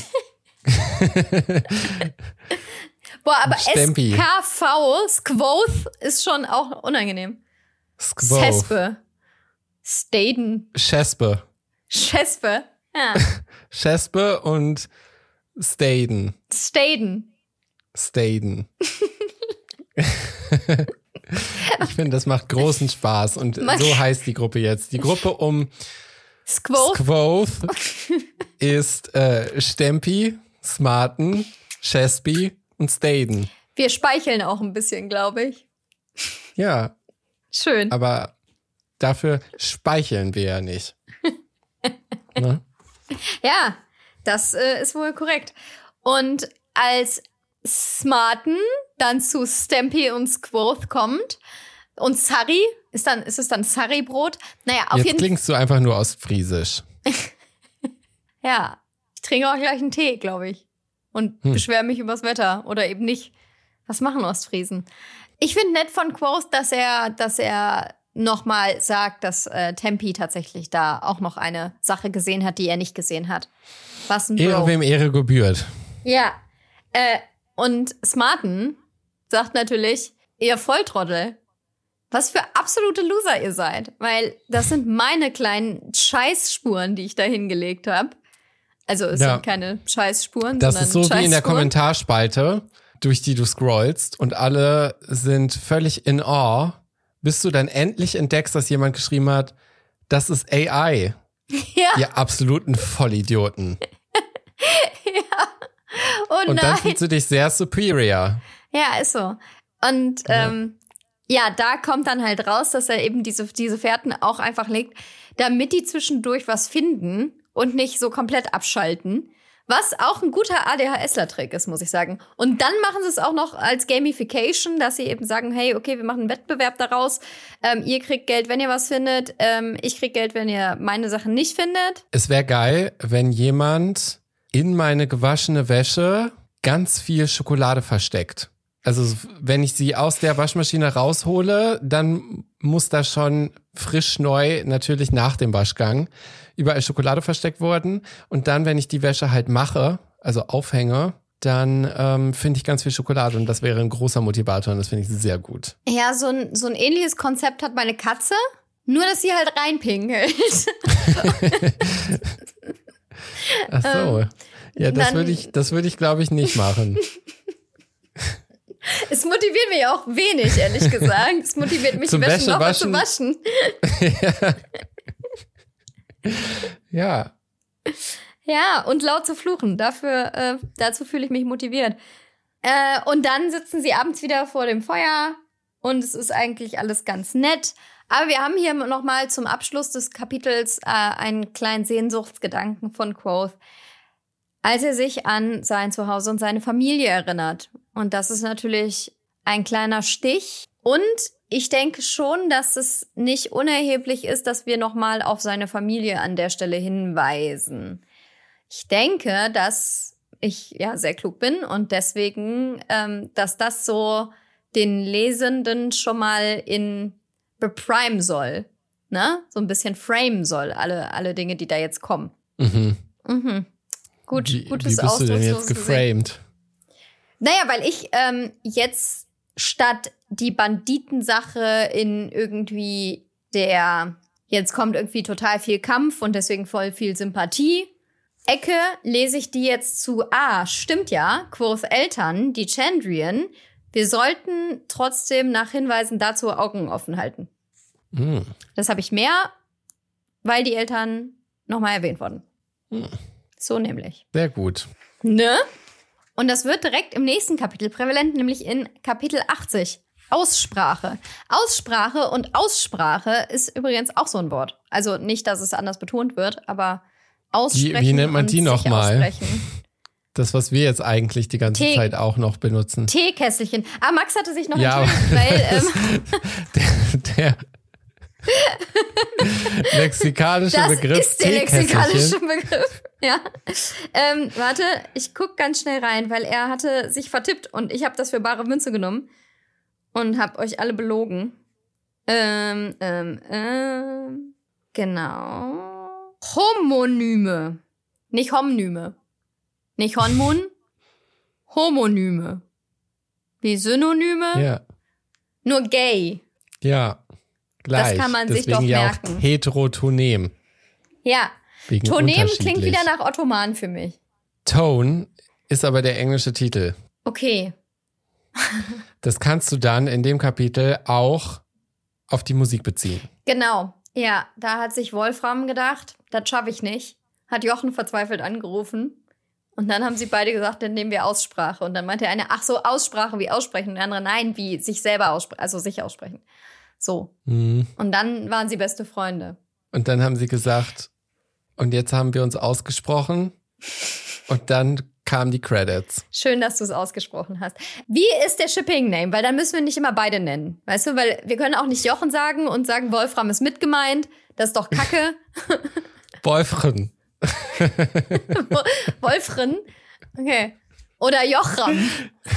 Boah, aber Stempi. SKV, Squoth, ist schon auch unangenehm. Squoth. Sespe. Staden. Chespe. Chespe. Ja. Chespe und Staden. Staden. Staden. Ich finde, das macht großen Spaß. Und so heißt die Gruppe jetzt. Die Gruppe um Squoth. Squoth ist Stempi, Smarten, Chespi und Staden. Wir speicheln auch ein bisschen, glaube ich. Ja, Schön. aber dafür speicheln wir ja nicht. Ne? Ja, das ist wohl korrekt. Und als Smarten dann zu Stampy und Squoth kommt und Surrey, ist es dann Surrey-Brot? Naja, auf Jetzt jeden Fall. klingst du einfach nur ostfriesisch. Ja, ich trinke auch gleich einen Tee, glaube ich. Und beschwere mich übers Wetter oder eben nicht. Was machen Ostfriesen? Ich finde nett von Quoth, dass er nochmal sagt, dass Tempi tatsächlich da auch noch eine Sache gesehen hat, die er nicht gesehen hat. Was ein Bro. Ehre, wem Ehre gebührt. Ja, und Smarten sagt natürlich, ihr Volltrottel, was für absolute Loser ihr seid. Weil das sind meine kleinen Scheißspuren, die ich da hingelegt habe. Also es sind keine Scheißspuren, Das sondern ist so Scheißspuren. wie in der Kommentarspalte, durch die du scrollst und alle sind völlig in awe, bis du dann endlich entdeckst, dass jemand geschrieben hat, das ist AI. Ja. Ihr absoluten Vollidioten. Ja. Oh und nein. dann fühlst du dich sehr superior. Ja, ist so. Und ja, da kommt dann halt raus, dass er eben diese Fährten auch einfach legt, damit die zwischendurch was finden und nicht so komplett abschalten. Was auch ein guter ADHSler-Trick ist, muss ich sagen. Und dann machen sie es auch noch als Gamification, dass sie eben sagen, hey, okay, wir machen einen Wettbewerb daraus. Ihr kriegt Geld, wenn ihr was findet. Ich krieg Geld, wenn ihr meine Sachen nicht findet. Es wäre geil, wenn jemand in meine gewaschene Wäsche ganz viel Schokolade versteckt. Also wenn ich sie aus der Waschmaschine raushole, dann muss da schon frisch neu, natürlich nach dem Waschgang, überall Schokolade versteckt worden. Und dann, wenn ich die Wäsche halt mache, also aufhänge, dann finde ich ganz viel Schokolade. Und das wäre ein großer Motivator und das finde ich sehr gut. Ja, so ein ähnliches Konzept hat meine Katze, nur dass sie halt reinpinkelt. Ach so. Ja, das würde ich, glaube ich, nicht machen. Es motiviert mich auch wenig, ehrlich gesagt. Es motiviert mich, die Wäsche nochmal zu waschen. Ja. Ja, und laut zu fluchen. Dazu fühle ich mich motiviert. Und dann sitzen sie abends wieder vor dem Feuer und es ist eigentlich alles ganz nett. Aber wir haben hier nochmal zum Abschluss des Kapitels einen kleinen Sehnsuchtsgedanken von Quoth, als er sich an sein Zuhause und seine Familie erinnert. Und das ist natürlich ein kleiner Stich. Und ich denke schon, dass es nicht unerheblich ist, dass wir nochmal auf seine Familie an der Stelle hinweisen. Ich denke, dass ich ja sehr klug bin und deswegen, dass das so den Lesenden schon mal in beprime soll, ne? So ein bisschen frame soll, alle Dinge, die da jetzt kommen. Mhm. Mhm. Gutes Wie bist du denn jetzt geframed? Naja, weil ich jetzt statt die Banditensache in irgendwie jetzt kommt irgendwie total viel Kampf und deswegen voll viel Sympathie, Ecke, lese ich die jetzt zu, stimmt ja, Quoths Eltern, die Chandrian, wir sollten trotzdem nach Hinweisen dazu Augen offen halten. Mhm. Das habe ich mehr, weil die Eltern nochmal erwähnt wurden. Mhm. So nämlich. Sehr gut. Ne? Und das wird direkt im nächsten Kapitel prävalent, nämlich in Kapitel 80. Aussprache. Aussprache ist übrigens auch so ein Wort. Also nicht, dass es anders betont wird, aber aussprechen. Wie nennt man die nochmal? Aussprechen. Das, was wir jetzt eigentlich die ganze Zeit auch noch benutzen. Teekesselchen. Max hatte sich noch entschuldigt, weil der lexikalische Begriff. Das ist der lexikalische Begriff. Ja. Warte, ich guck ganz schnell rein, weil er hatte sich vertippt und ich habe das für bare Münze genommen und habe euch alle belogen. Genau. Homonyme. Nicht Homnyme. Nicht Hormon, Homonyme. Wie Synonyme, Ja. nur gay. Ja, gleich. Das kann man sich Deswegen doch ja merken. auch heterotonem. Ja, Wegen Tonem klingt unterschiedlich. wieder nach Ottoman für mich. Tone ist aber der englische Titel. Okay. Das kannst du dann in dem Kapitel auch auf die Musik beziehen. Genau. Ja, da hat sich Wolfram gedacht, das schaffe ich nicht. Hat Jochen verzweifelt angerufen. Und dann haben sie beide gesagt, dann nehmen wir Aussprache. Und dann meinte der eine, ach so, Aussprache wie aussprechen. Und der andere, nein, wie sich selber aussprechen, also sich aussprechen. So. Mhm. Und dann waren sie beste Freunde. Und dann haben sie gesagt, und jetzt haben wir uns ausgesprochen. Und dann kamen die Credits. Schön, dass du es ausgesprochen hast. Wie ist der Shipping-Name? Weil dann müssen wir nicht immer beide nennen. Weißt du, weil wir können auch nicht Jochen sagen und sagen, Wolfram ist mit gemeint. Das ist doch Kacke. Wolfram. Wolfram? Okay. Oder Jochram.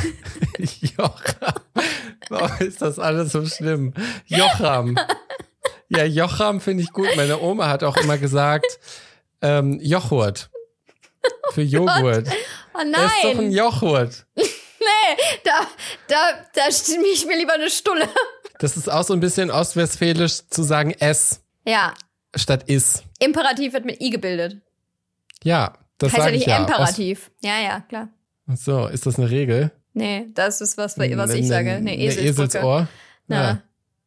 Jochram. Warum ist das alles so schlimm? Jochram. Ja, Jochram finde ich gut. Meine Oma hat auch immer gesagt, Joghurt. Für Joghurt. Oh nein. Das ist doch ein Joghurt. Nee, da stimme ich mir lieber eine Stulle. Das ist auch so ein bisschen ostwestfälisch zu sagen S Ja. statt is. Imperativ wird mit I gebildet. Ja, das Heißt ja sage ich nicht ja. Imperativ. Ja, klar. So, ist das eine Regel? Nee, das ist was ich sage. Eine Eselsohr? Ja.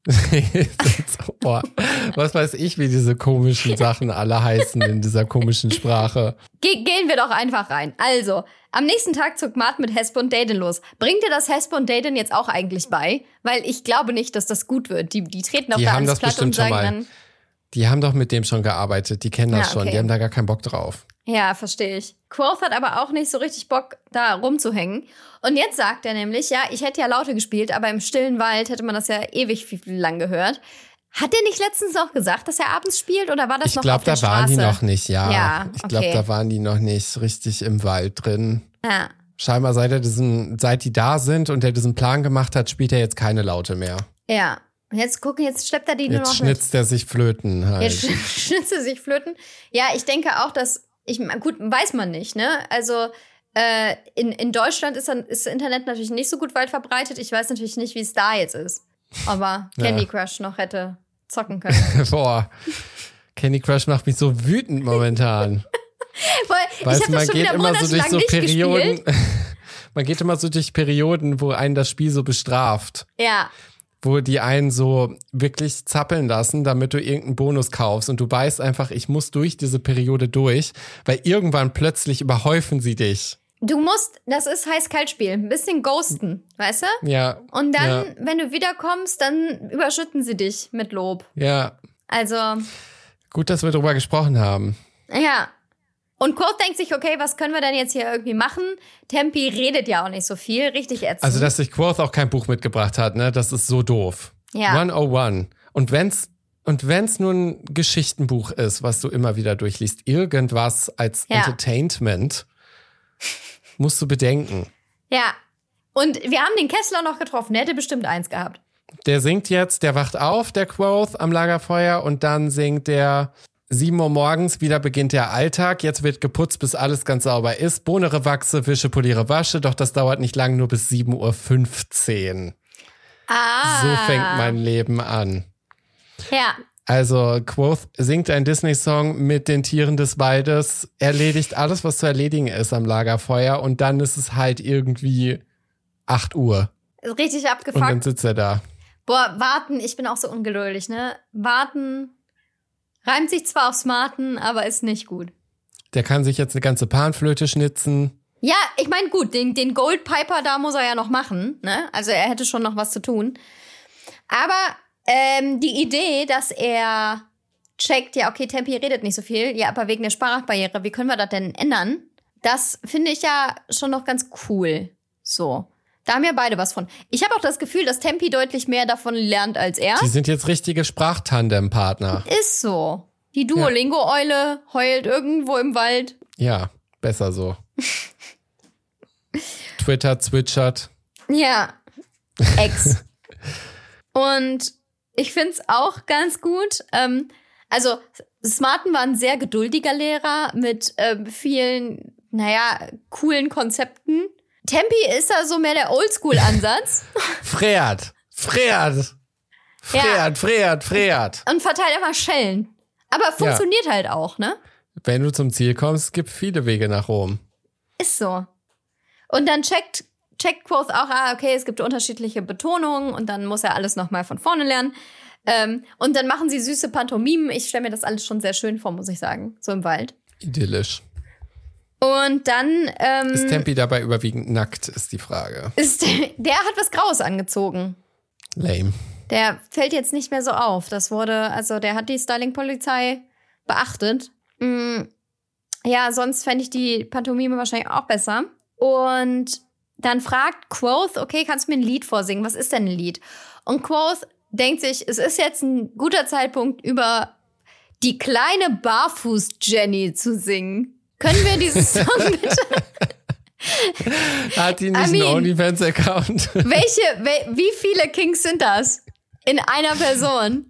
Eselsohr. Was weiß ich, wie diese komischen Sachen alle heißen in dieser komischen Sprache. Gehen wir doch einfach rein. Also, am nächsten Tag zog Martin mit Hespe und Dedan los. Bringt dir das Hespe und Dedan jetzt auch eigentlich bei? Weil ich glaube nicht, dass das gut wird. Die treten auf da ans Platt und sagen dann... Die haben doch mit dem schon gearbeitet, die kennen das Ja, okay. schon, die haben da gar keinen Bock drauf. Ja, verstehe ich. Quoth hat aber auch nicht so richtig Bock, da rumzuhängen. Und jetzt sagt er nämlich, ja, ich hätte ja Laute gespielt, aber im stillen Wald hätte man das ja ewig lang gehört. Hat er nicht letztens noch gesagt, dass er abends spielt oder war das noch auf der Straße? Ich glaube, da waren die noch nicht, Ja, Ich glaube, da waren die noch nicht richtig im Wald drin. Ja. Scheinbar seit die da sind und er diesen Plan gemacht hat, spielt er jetzt keine Laute mehr. Ja. Und jetzt schleppt er die nur noch Jetzt schnitzt er sich Flöten halt. Jetzt schnitzt er sich Flöten. Ja, ich denke auch, dass, gut, weiß man nicht, ne? Also, in Deutschland ist das Internet natürlich nicht so gut weit verbreitet. Ich weiß natürlich nicht, wie es da jetzt ist. Aber Candy Crush noch hätte zocken können. Boah, Candy Crush macht mich so wütend momentan. Weil ich habe das schon wieder monatelang nicht gespielt. Man geht immer so durch Perioden, wo einen das Spiel so bestraft. Ja. Wo die einen so wirklich zappeln lassen, damit du irgendeinen Bonus kaufst. Und du weißt einfach, ich muss durch diese Periode durch, weil irgendwann plötzlich überhäufen sie dich. Du musst, das ist heiß-kalt-Spiel, ein bisschen ghosten, weißt du? Ja. Und dann, wenn du wiederkommst, dann überschütten sie dich mit Lob. Ja. Also. Gut, dass wir drüber gesprochen haben. Ja. Und Quoth denkt sich, okay, was können wir denn jetzt hier irgendwie machen? Tempi redet ja auch nicht so viel, richtig ätzend. Also, dass sich Quoth auch kein Buch mitgebracht hat, ne, das ist so doof. Ja. 101. Und wenn's nur ein Geschichtenbuch ist, was du immer wieder durchliest, irgendwas als Entertainment, musst du bedenken. Ja. Und wir haben den Kessler noch getroffen, der hätte bestimmt eins gehabt. Der singt jetzt, der wacht auf, der Quoth, am Lagerfeuer und dann singt der 7 Uhr morgens, wieder beginnt der Alltag, jetzt wird geputzt, bis alles ganz sauber ist. Bohnere, wachse, wische, poliere, wasche, doch das dauert nicht lang, nur bis 7:15 Uhr. So fängt mein Leben an. Ja. Also Quoth singt einen Disney-Song mit den Tieren des Waldes, erledigt alles, was zu erledigen ist am Lagerfeuer und dann ist es halt irgendwie 8 Uhr. Richtig abgefuckt. Und dann sitzt er da. Boah, warten, ich bin auch so ungeduldig, ne? Warten reimt sich zwar aufs Marten, aber ist nicht gut. Der kann sich jetzt eine ganze Panflöte schnitzen. Ja, ich meine, gut, den Gold Piper da muss er ja noch machen, ne? Also er hätte schon noch was zu tun. Aber die Idee, dass er checkt, ja, okay, Tempi redet nicht so viel, ja, aber wegen der Sprachbarriere, wie können wir das denn ändern? Das finde ich ja schon noch ganz cool. So. Da haben wir beide was von. Ich habe auch das Gefühl, dass Tempi deutlich mehr davon lernt als er. Die sind jetzt richtige Sprachtandem-Partner. Ist so. Die Duolingo-Eule heult irgendwo im Wald. Ja, besser so. Twitter zwitschert. Ja. Ex. Und ich find's auch ganz gut. Also, Smarten war ein sehr geduldiger Lehrer mit vielen, coolen Konzepten. Tempi ist da so mehr der Oldschool-Ansatz. Frerd. Und verteilt immer Schellen. Aber funktioniert halt auch, ne? Wenn du zum Ziel kommst, es gibt viele Wege nach Rom. Ist so. Und dann checkt Quoth auch, okay, es gibt unterschiedliche Betonungen und dann muss er alles nochmal von vorne lernen. Und dann machen sie süße Pantomimen. Ich stelle mir das alles schon sehr schön vor, muss ich sagen, so im Wald. Idyllisch. Und dann ist Tempi dabei überwiegend nackt, ist die Frage. Der hat was Graues angezogen. Lame. Der fällt jetzt nicht mehr so auf. Der hat die Styling-Polizei beachtet. Ja, sonst fände ich die Pantomime wahrscheinlich auch besser. Und dann fragt Quoth, okay, kannst du mir ein Lied vorsingen? Was ist denn ein Lied? Und Quoth denkt sich, es ist jetzt ein guter Zeitpunkt, über die kleine Barfuß-Jenny zu singen. Können wir diesen Song bitte? Hat die nicht einen OnlyFans-Account? Wie viele Kings sind das? In einer Person?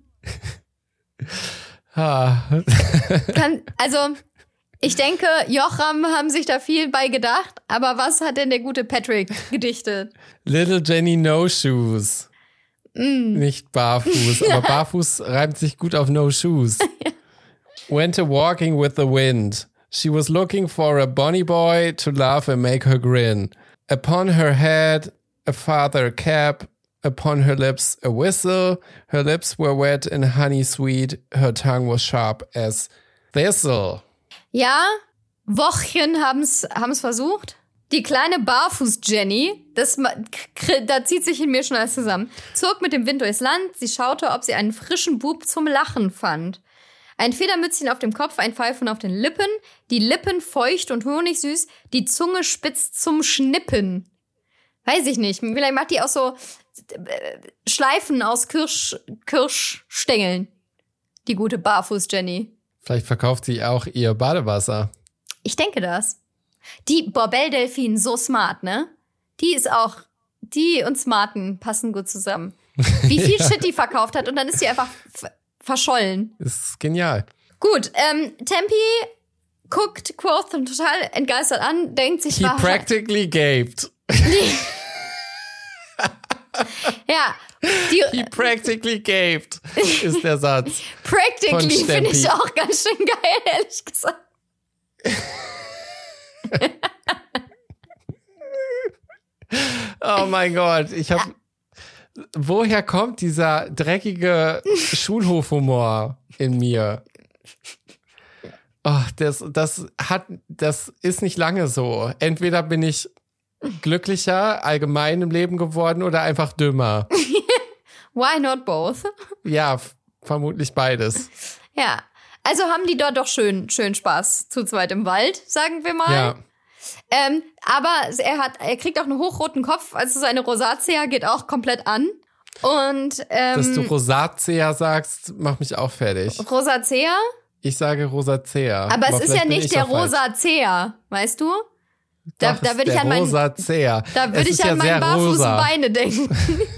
Ich denke, Jocham haben sich da viel bei gedacht, aber was hat denn der gute Patrick gedichtet? Little Jenny No Shoes. Nicht barfuß, aber barfuß reimt sich gut auf No Shoes. Went a walking with the wind. She was looking for a bonny boy to laugh and make her grin. Upon her head, a feather cap. Upon her lips, a whistle. Her lips were wet and honey sweet. Her tongue was sharp as thistle. Ja, Wochen haben's versucht. Die kleine Barfuß-Jenny, da zieht sich in mir schon alles zusammen, zog mit dem Wind durchs Land. Sie schaute, ob sie einen frischen Bub zum Lachen fand. Ein Federmützchen auf dem Kopf, ein Pfeifen auf den Lippen, die Lippen feucht und honigsüß, die Zunge spitz zum Schnippen. Weiß ich nicht, vielleicht macht die auch so Schleifen aus Kirschstängeln. Die gute Barfuß-Jenny. Vielleicht verkauft sie auch ihr Badewasser. Ich denke das. Die Bordell-Delfin, so smart, ne? Die und Smarten passen gut zusammen. Wie viel Shit die verkauft hat und dann ist sie einfach verschollen. Ist genial. Gut, Tempi guckt Quoth total entgeistert an, denkt sich... He practically gaped. Ja. He practically gaped, ist der Satz. Practically finde ich auch ganz schön geil, ehrlich gesagt. Oh mein Gott, woher kommt dieser dreckige Schulhofhumor in mir? Oh, das ist nicht lange so. Entweder bin ich glücklicher, allgemein im Leben geworden oder einfach dümmer. Why not both? Ja, vermutlich beides. Ja, also haben die dort doch schön Spaß zu zweit im Wald, sagen wir mal. Ja. Aber er kriegt auch einen hochroten Kopf, also seine Rosacea geht auch komplett an. Und dass du Rosacea sagst, macht mich auch fertig. Rosacea? Ich sage Rosacea. Aber es ist ja nicht der Rosacea, weißt du? Da würde ich an meine Barfußbeine denken.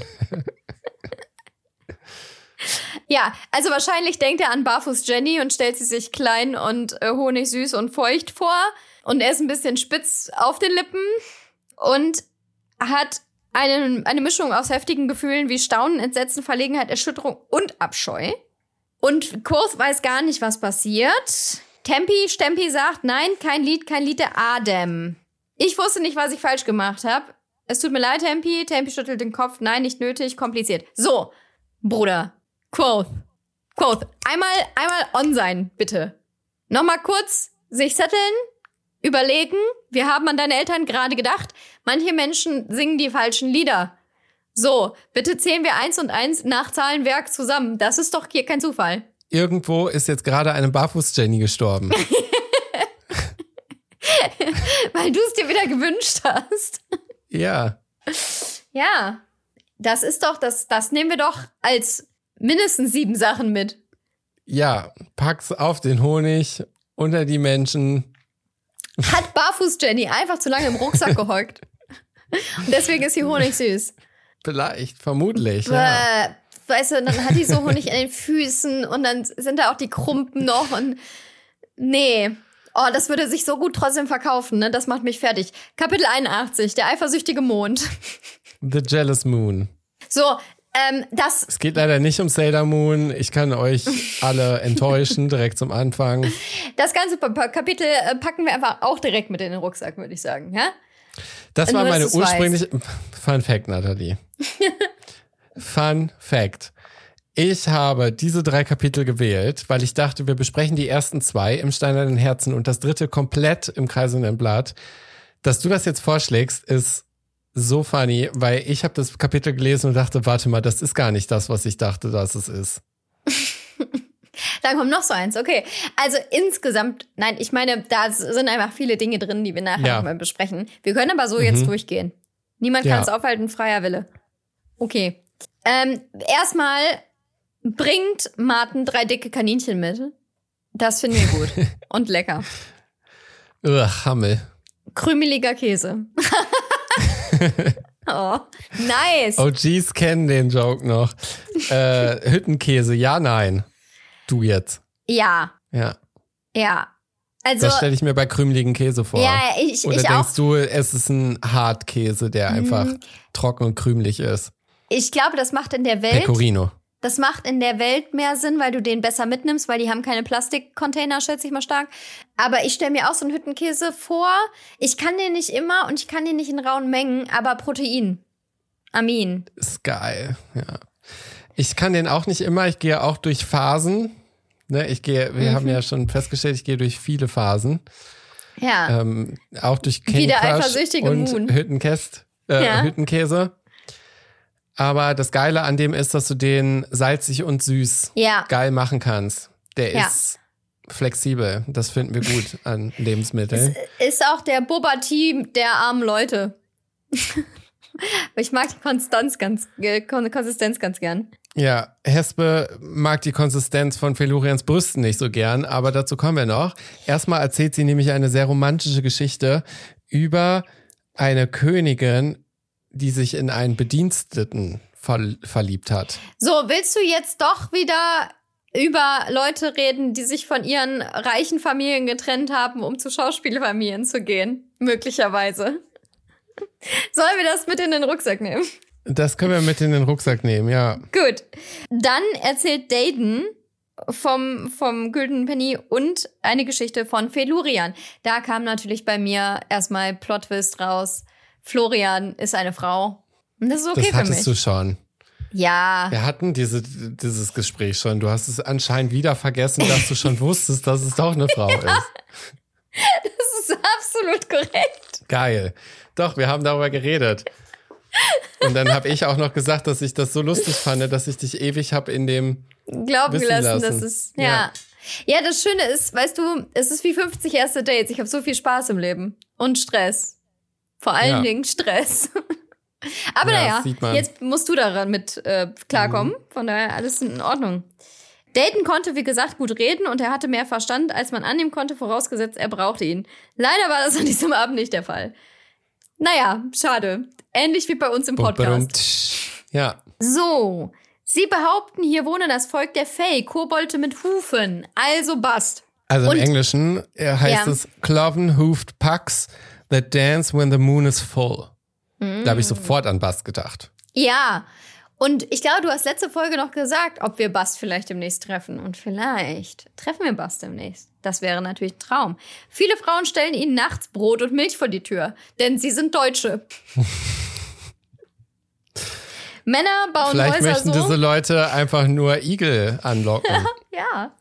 Ja, also wahrscheinlich denkt er an Barfuß Jenny und stellt sie sich klein und honigsüß und feucht vor. Und er ist ein bisschen spitz auf den Lippen und hat eine Mischung aus heftigen Gefühlen wie Staunen, Entsetzen, Verlegenheit, Erschütterung und Abscheu. Und Quoth weiß gar nicht, was passiert. Stempi sagt, nein, kein Lied der Adem. Ich wusste nicht, was ich falsch gemacht habe. Es tut mir leid, Tempi. Tempi schüttelt den Kopf. Nein, nicht nötig, kompliziert. So, Bruder. Quoth, einmal on sein, bitte. Nochmal kurz sich setteln, überlegen. Wir haben an deine Eltern gerade gedacht. Manche Menschen singen die falschen Lieder. So, bitte zählen wir 1 und 1 nach Zahlenwerk zusammen. Das ist doch hier kein Zufall. Irgendwo ist jetzt gerade eine Barfuß-Jenny gestorben. Weil du es dir wieder gewünscht hast. Ja. Ja, das ist doch, das nehmen wir doch als mindestens 7 Sachen mit. Ja, pack's auf den Honig, unter die Menschen. Hat Barfuß-Jenny einfach zu lange im Rucksack gehockt. Und deswegen ist sie honigsüß. Vielleicht, vermutlich, ja. Weißt du, dann hat die so Honig an den Füßen und dann sind da auch die Krumpen noch und nee. Oh, das würde sich so gut trotzdem verkaufen, ne? Das macht mich fertig. Kapitel 81, der eifersüchtige Mond. The Jealous Moon. So, Es geht leider nicht um Sailor Moon. Ich kann euch alle enttäuschen, direkt zum Anfang. Das ganze Kapitel packen wir einfach auch direkt mit in den Rucksack, würde ich sagen, ja? Das war meine ursprüngliche... Fun Fact, Nathalie. Fun Fact. Ich habe diese 3 Kapitel gewählt, weil ich dachte, wir besprechen die ersten 2 im Steinernen Herzen und das 3. komplett im Kreiselnden Blatt. Dass du das jetzt vorschlägst, ist so funny, weil ich habe das Kapitel gelesen und dachte, warte mal, das ist gar nicht das, was ich dachte, dass es ist. Dann kommt noch so eins, okay. Also insgesamt, nein, ich meine, da sind einfach viele Dinge drin, die wir nachher nochmal besprechen. Wir können aber so jetzt durchgehen. Niemand kann es aufhalten, freier Wille. Okay. Erstmal bringt Martin 3 dicke Kaninchen mit. Das finden wir gut. Und lecker. Hammel. Krümeliger Käse. Oh, nice. OGs kennen den Joke noch. Hüttenkäse, ja, nein. Du jetzt. Ja. Ja. Ja. Also, das stelle ich mir bei krümeligen Käse vor. Ja, Oder ich denkst auch. du, es ist ein Hartkäse, der einfach trocken und krümelig ist? Ich glaube, das macht in der Welt. Pecorino. Das macht in der Welt mehr Sinn, weil du den besser mitnimmst, weil die haben keine Plastikcontainer, schätze ich mal stark. Aber ich stelle mir auch so einen Hüttenkäse vor. Ich kann den nicht immer und ich kann den nicht in rauen Mengen, aber Protein. Amin. Ist geil, ja. Ich kann den auch nicht immer, ich gehe auch durch Phasen. Ne, wir haben ja schon festgestellt, ich gehe durch viele Phasen. Ja. Auch durch Wie der Candy Crush eifersüchtige und Moon. Hüttenkäse. Aber das Geile an dem ist, dass du den salzig und süß geil machen kannst. Der ist flexibel. Das finden wir gut an Lebensmitteln. Es ist auch der Boba-Tea der armen Leute. Ich mag die Konsistenz ganz gern. Ja, Hespe mag die Konsistenz von Felurians Brüsten nicht so gern, aber dazu kommen wir noch. Erstmal erzählt sie nämlich eine sehr romantische Geschichte über eine Königin, die sich in einen Bediensteten verliebt hat. So, willst du jetzt doch wieder über Leute reden, die sich von ihren reichen Familien getrennt haben, um zu Schauspielfamilien zu gehen? Möglicherweise. Sollen wir das mit in den Rucksack nehmen? Das können wir mit in den Rucksack nehmen, ja. Gut. Dann erzählt Dedan vom Gülden Penny und eine Geschichte von Felurian. Da kam natürlich bei mir erstmal Plot-Twist raus. Florian ist eine Frau. Und das ist okay für mich. Das hattest du schon. Ja. Wir hatten dieses Gespräch schon. Du hast es anscheinend wieder vergessen, dass du schon wusstest, dass es doch eine Frau ist. Das ist absolut korrekt. Geil. Doch, wir haben darüber geredet. Und dann habe ich auch noch gesagt, dass ich das so lustig fand, dass ich dich ewig habe in dem glauben lassen, dass es, ja. Ja, das Schöne ist, weißt du, es ist wie 50 erste Dates. Ich habe so viel Spaß im Leben. Und Stress. Vor allen Dingen Stress. Aber naja, jetzt musst du daran mit klarkommen. Von daher alles in Ordnung. Dedan konnte, wie gesagt, gut reden und er hatte mehr Verstand, als man annehmen konnte, vorausgesetzt, er brauchte ihn. Leider war das an diesem Abend nicht der Fall. Naja, schade. Ähnlich wie bei uns im Podcast. Ja. So, sie behaupten, hier wohne das Volk der Fae, Kobolde mit Hufen, also Bast. Also im Englischen heißt es Cloven-hoofed Pucks that dance when the moon is full. Da habe ich sofort an Bast gedacht. Ja, und ich glaube, du hast letzte Folge noch gesagt, ob wir Bast vielleicht demnächst treffen. Und vielleicht treffen wir Bast demnächst. Das wäre natürlich ein Traum. Viele Frauen stellen ihnen nachts Brot und Milch vor die Tür, denn sie sind Deutsche. Männer bauen vielleicht Häuser möchten diese Leute einfach nur Igel anlocken. Ja,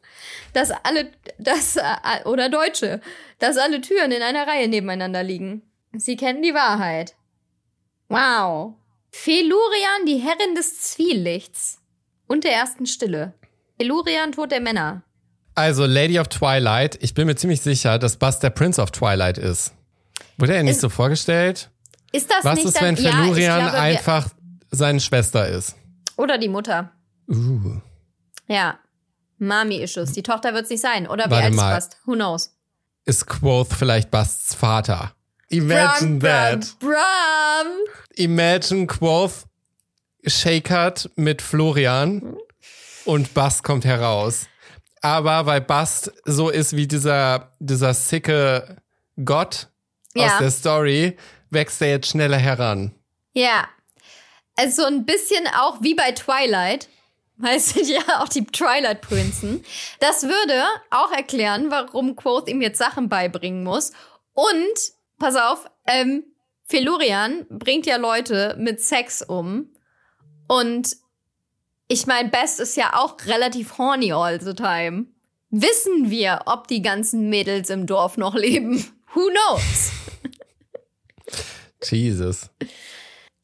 oder Deutsche, dass alle Türen in einer Reihe nebeneinander liegen. Sie kennen die Wahrheit. Wow. Felurian, die Herrin des Zwielichts und der ersten Stille. Felurian, Tod der Männer. Also Lady of Twilight, ich bin mir ziemlich sicher, dass Bast der Prince of Twilight ist. Wurde er nicht so vorgestellt? Ist das Was nicht ist, wenn Felurian einfach seine Schwester ist? Oder die Mutter. Ja. Mommy-Issues. Die Tochter wird es nicht sein. Oder wie alt ist Bast? Who knows? Ist Quoth vielleicht Basts Vater? Imagine that. Imagine Quoth shakert mit Florian und Bast kommt heraus. Aber weil Bast so ist wie dieser sicke Gott aus der Story, wächst er jetzt schneller heran. Ja. Also so ein bisschen auch wie bei Twilight. Heißt ja auch die Twilight-Prinzen. Das würde auch erklären, warum Quoth ihm jetzt Sachen beibringen muss. Und, pass auf, Felurian bringt ja Leute mit Sex um. Und ich meine, Bast ist ja auch relativ horny all the time. Wissen wir, ob die ganzen Mädels im Dorf noch leben? Who knows? Jesus.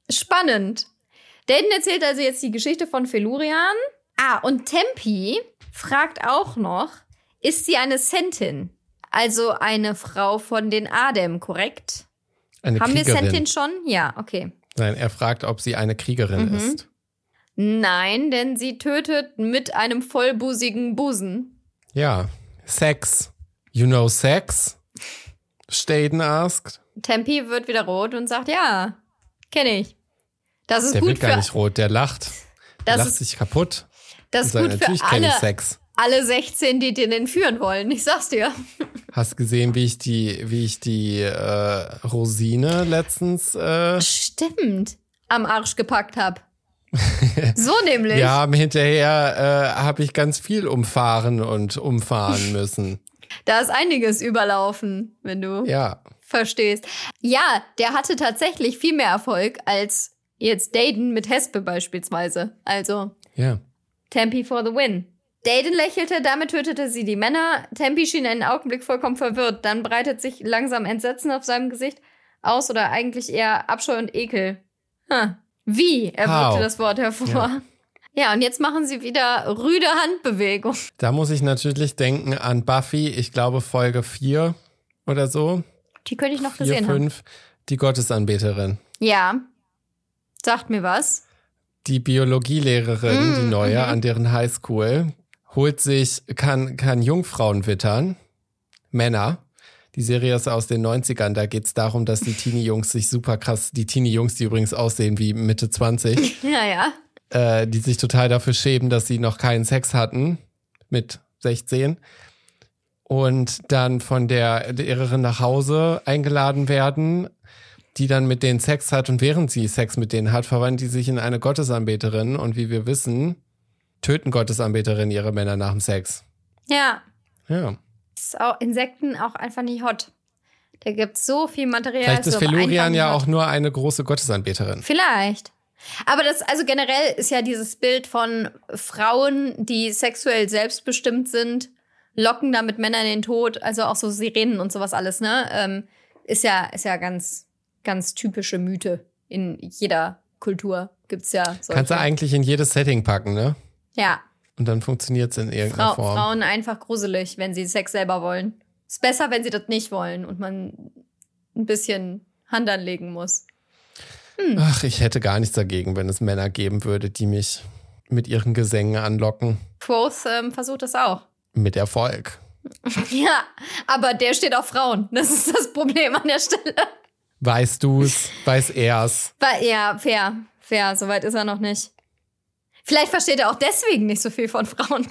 Spannend. Dedan erzählt also jetzt die Geschichte von Felurian. Und Tempi fragt auch noch, ist sie eine Sentin? Also eine Frau von den Adem, korrekt? Haben wir Sentin schon? Ja, okay. Nein, er fragt, ob sie eine Kriegerin ist. Nein, denn sie tötet mit einem vollbusigen Busen. Ja, Sex. You know sex? Staden asked. Tempi wird wieder rot und sagt, ja, kenne ich. Das ist der gut wird gar nicht rot, der lacht. Der lacht sich kaputt. Das ist gut für alle 16, die den entführen wollen. Ich sag's dir. Hast gesehen, wie ich die Rosine letztens Stimmt. Am Arsch gepackt habe. So nämlich. Ja, hinterher habe ich ganz viel umfahren und umfahren müssen. Da ist einiges überlaufen, wenn du verstehst. Ja, der hatte tatsächlich viel mehr Erfolg als jetzt Dedan mit Hespe beispielsweise. Also Tempi for the win. Dedan lächelte, damit tötete sie die Männer. Tempi schien einen Augenblick vollkommen verwirrt. Dann breitet sich langsam Entsetzen auf seinem Gesicht aus oder eigentlich eher Abscheu und Ekel. Wie? Er wirkte das Wort hervor. Ja, und jetzt machen sie wieder rüde Handbewegung. Da muss ich natürlich denken an Buffy, ich glaube Folge 4 oder so. Die könnte ich noch gesehen haben. Die Gottesanbeterin. Ja, sagt mir was. Die Biologielehrerin, die neue, an deren Highschool, kann Jungfrauen wittern, Männer. Die Serie ist aus den 90ern, da geht es darum, dass die Teenie-Jungs sich super krass, die Teenie-Jungs, die übrigens aussehen wie Mitte 20, die sich total dafür schämen, dass sie noch keinen Sex hatten mit 16 und dann von der Lehrerin nach Hause eingeladen werden, die dann mit denen Sex hat und während sie Sex mit denen hat, verwandelt die sich in eine Gottesanbeterin und wie wir wissen, töten Gottesanbeterinnen ihre Männer nach dem Sex. Ja. Ja. Ist auch Insekten auch einfach nicht hot. Da gibt es so viel Material. Vielleicht ist Felurian ja auch nur eine große Gottesanbeterin. Vielleicht. Aber also generell ist ja dieses Bild von Frauen, die sexuell selbstbestimmt sind, locken damit Männer in den Tod, also auch so Sirenen und sowas alles, ne? Ist ja ganz, ganz typische Mythe. In jeder Kultur gibt's ja solche. Kannst du eigentlich in jedes Setting packen, ne? Ja. Und dann funktioniert es in irgendeiner Form. Frauen einfach gruselig, wenn sie Sex selber wollen. Ist besser, wenn sie das nicht wollen und man ein bisschen Hand anlegen muss. Ach, ich hätte gar nichts dagegen, wenn es Männer geben würde, die mich mit ihren Gesängen anlocken. Quoth versucht das auch. Mit Erfolg. Ja, aber der steht auf Frauen. Das ist das Problem an der Stelle. Weißt du's? Weiß er's? Ja, fair. Soweit ist er noch nicht. Vielleicht versteht er auch deswegen nicht so viel von Frauen.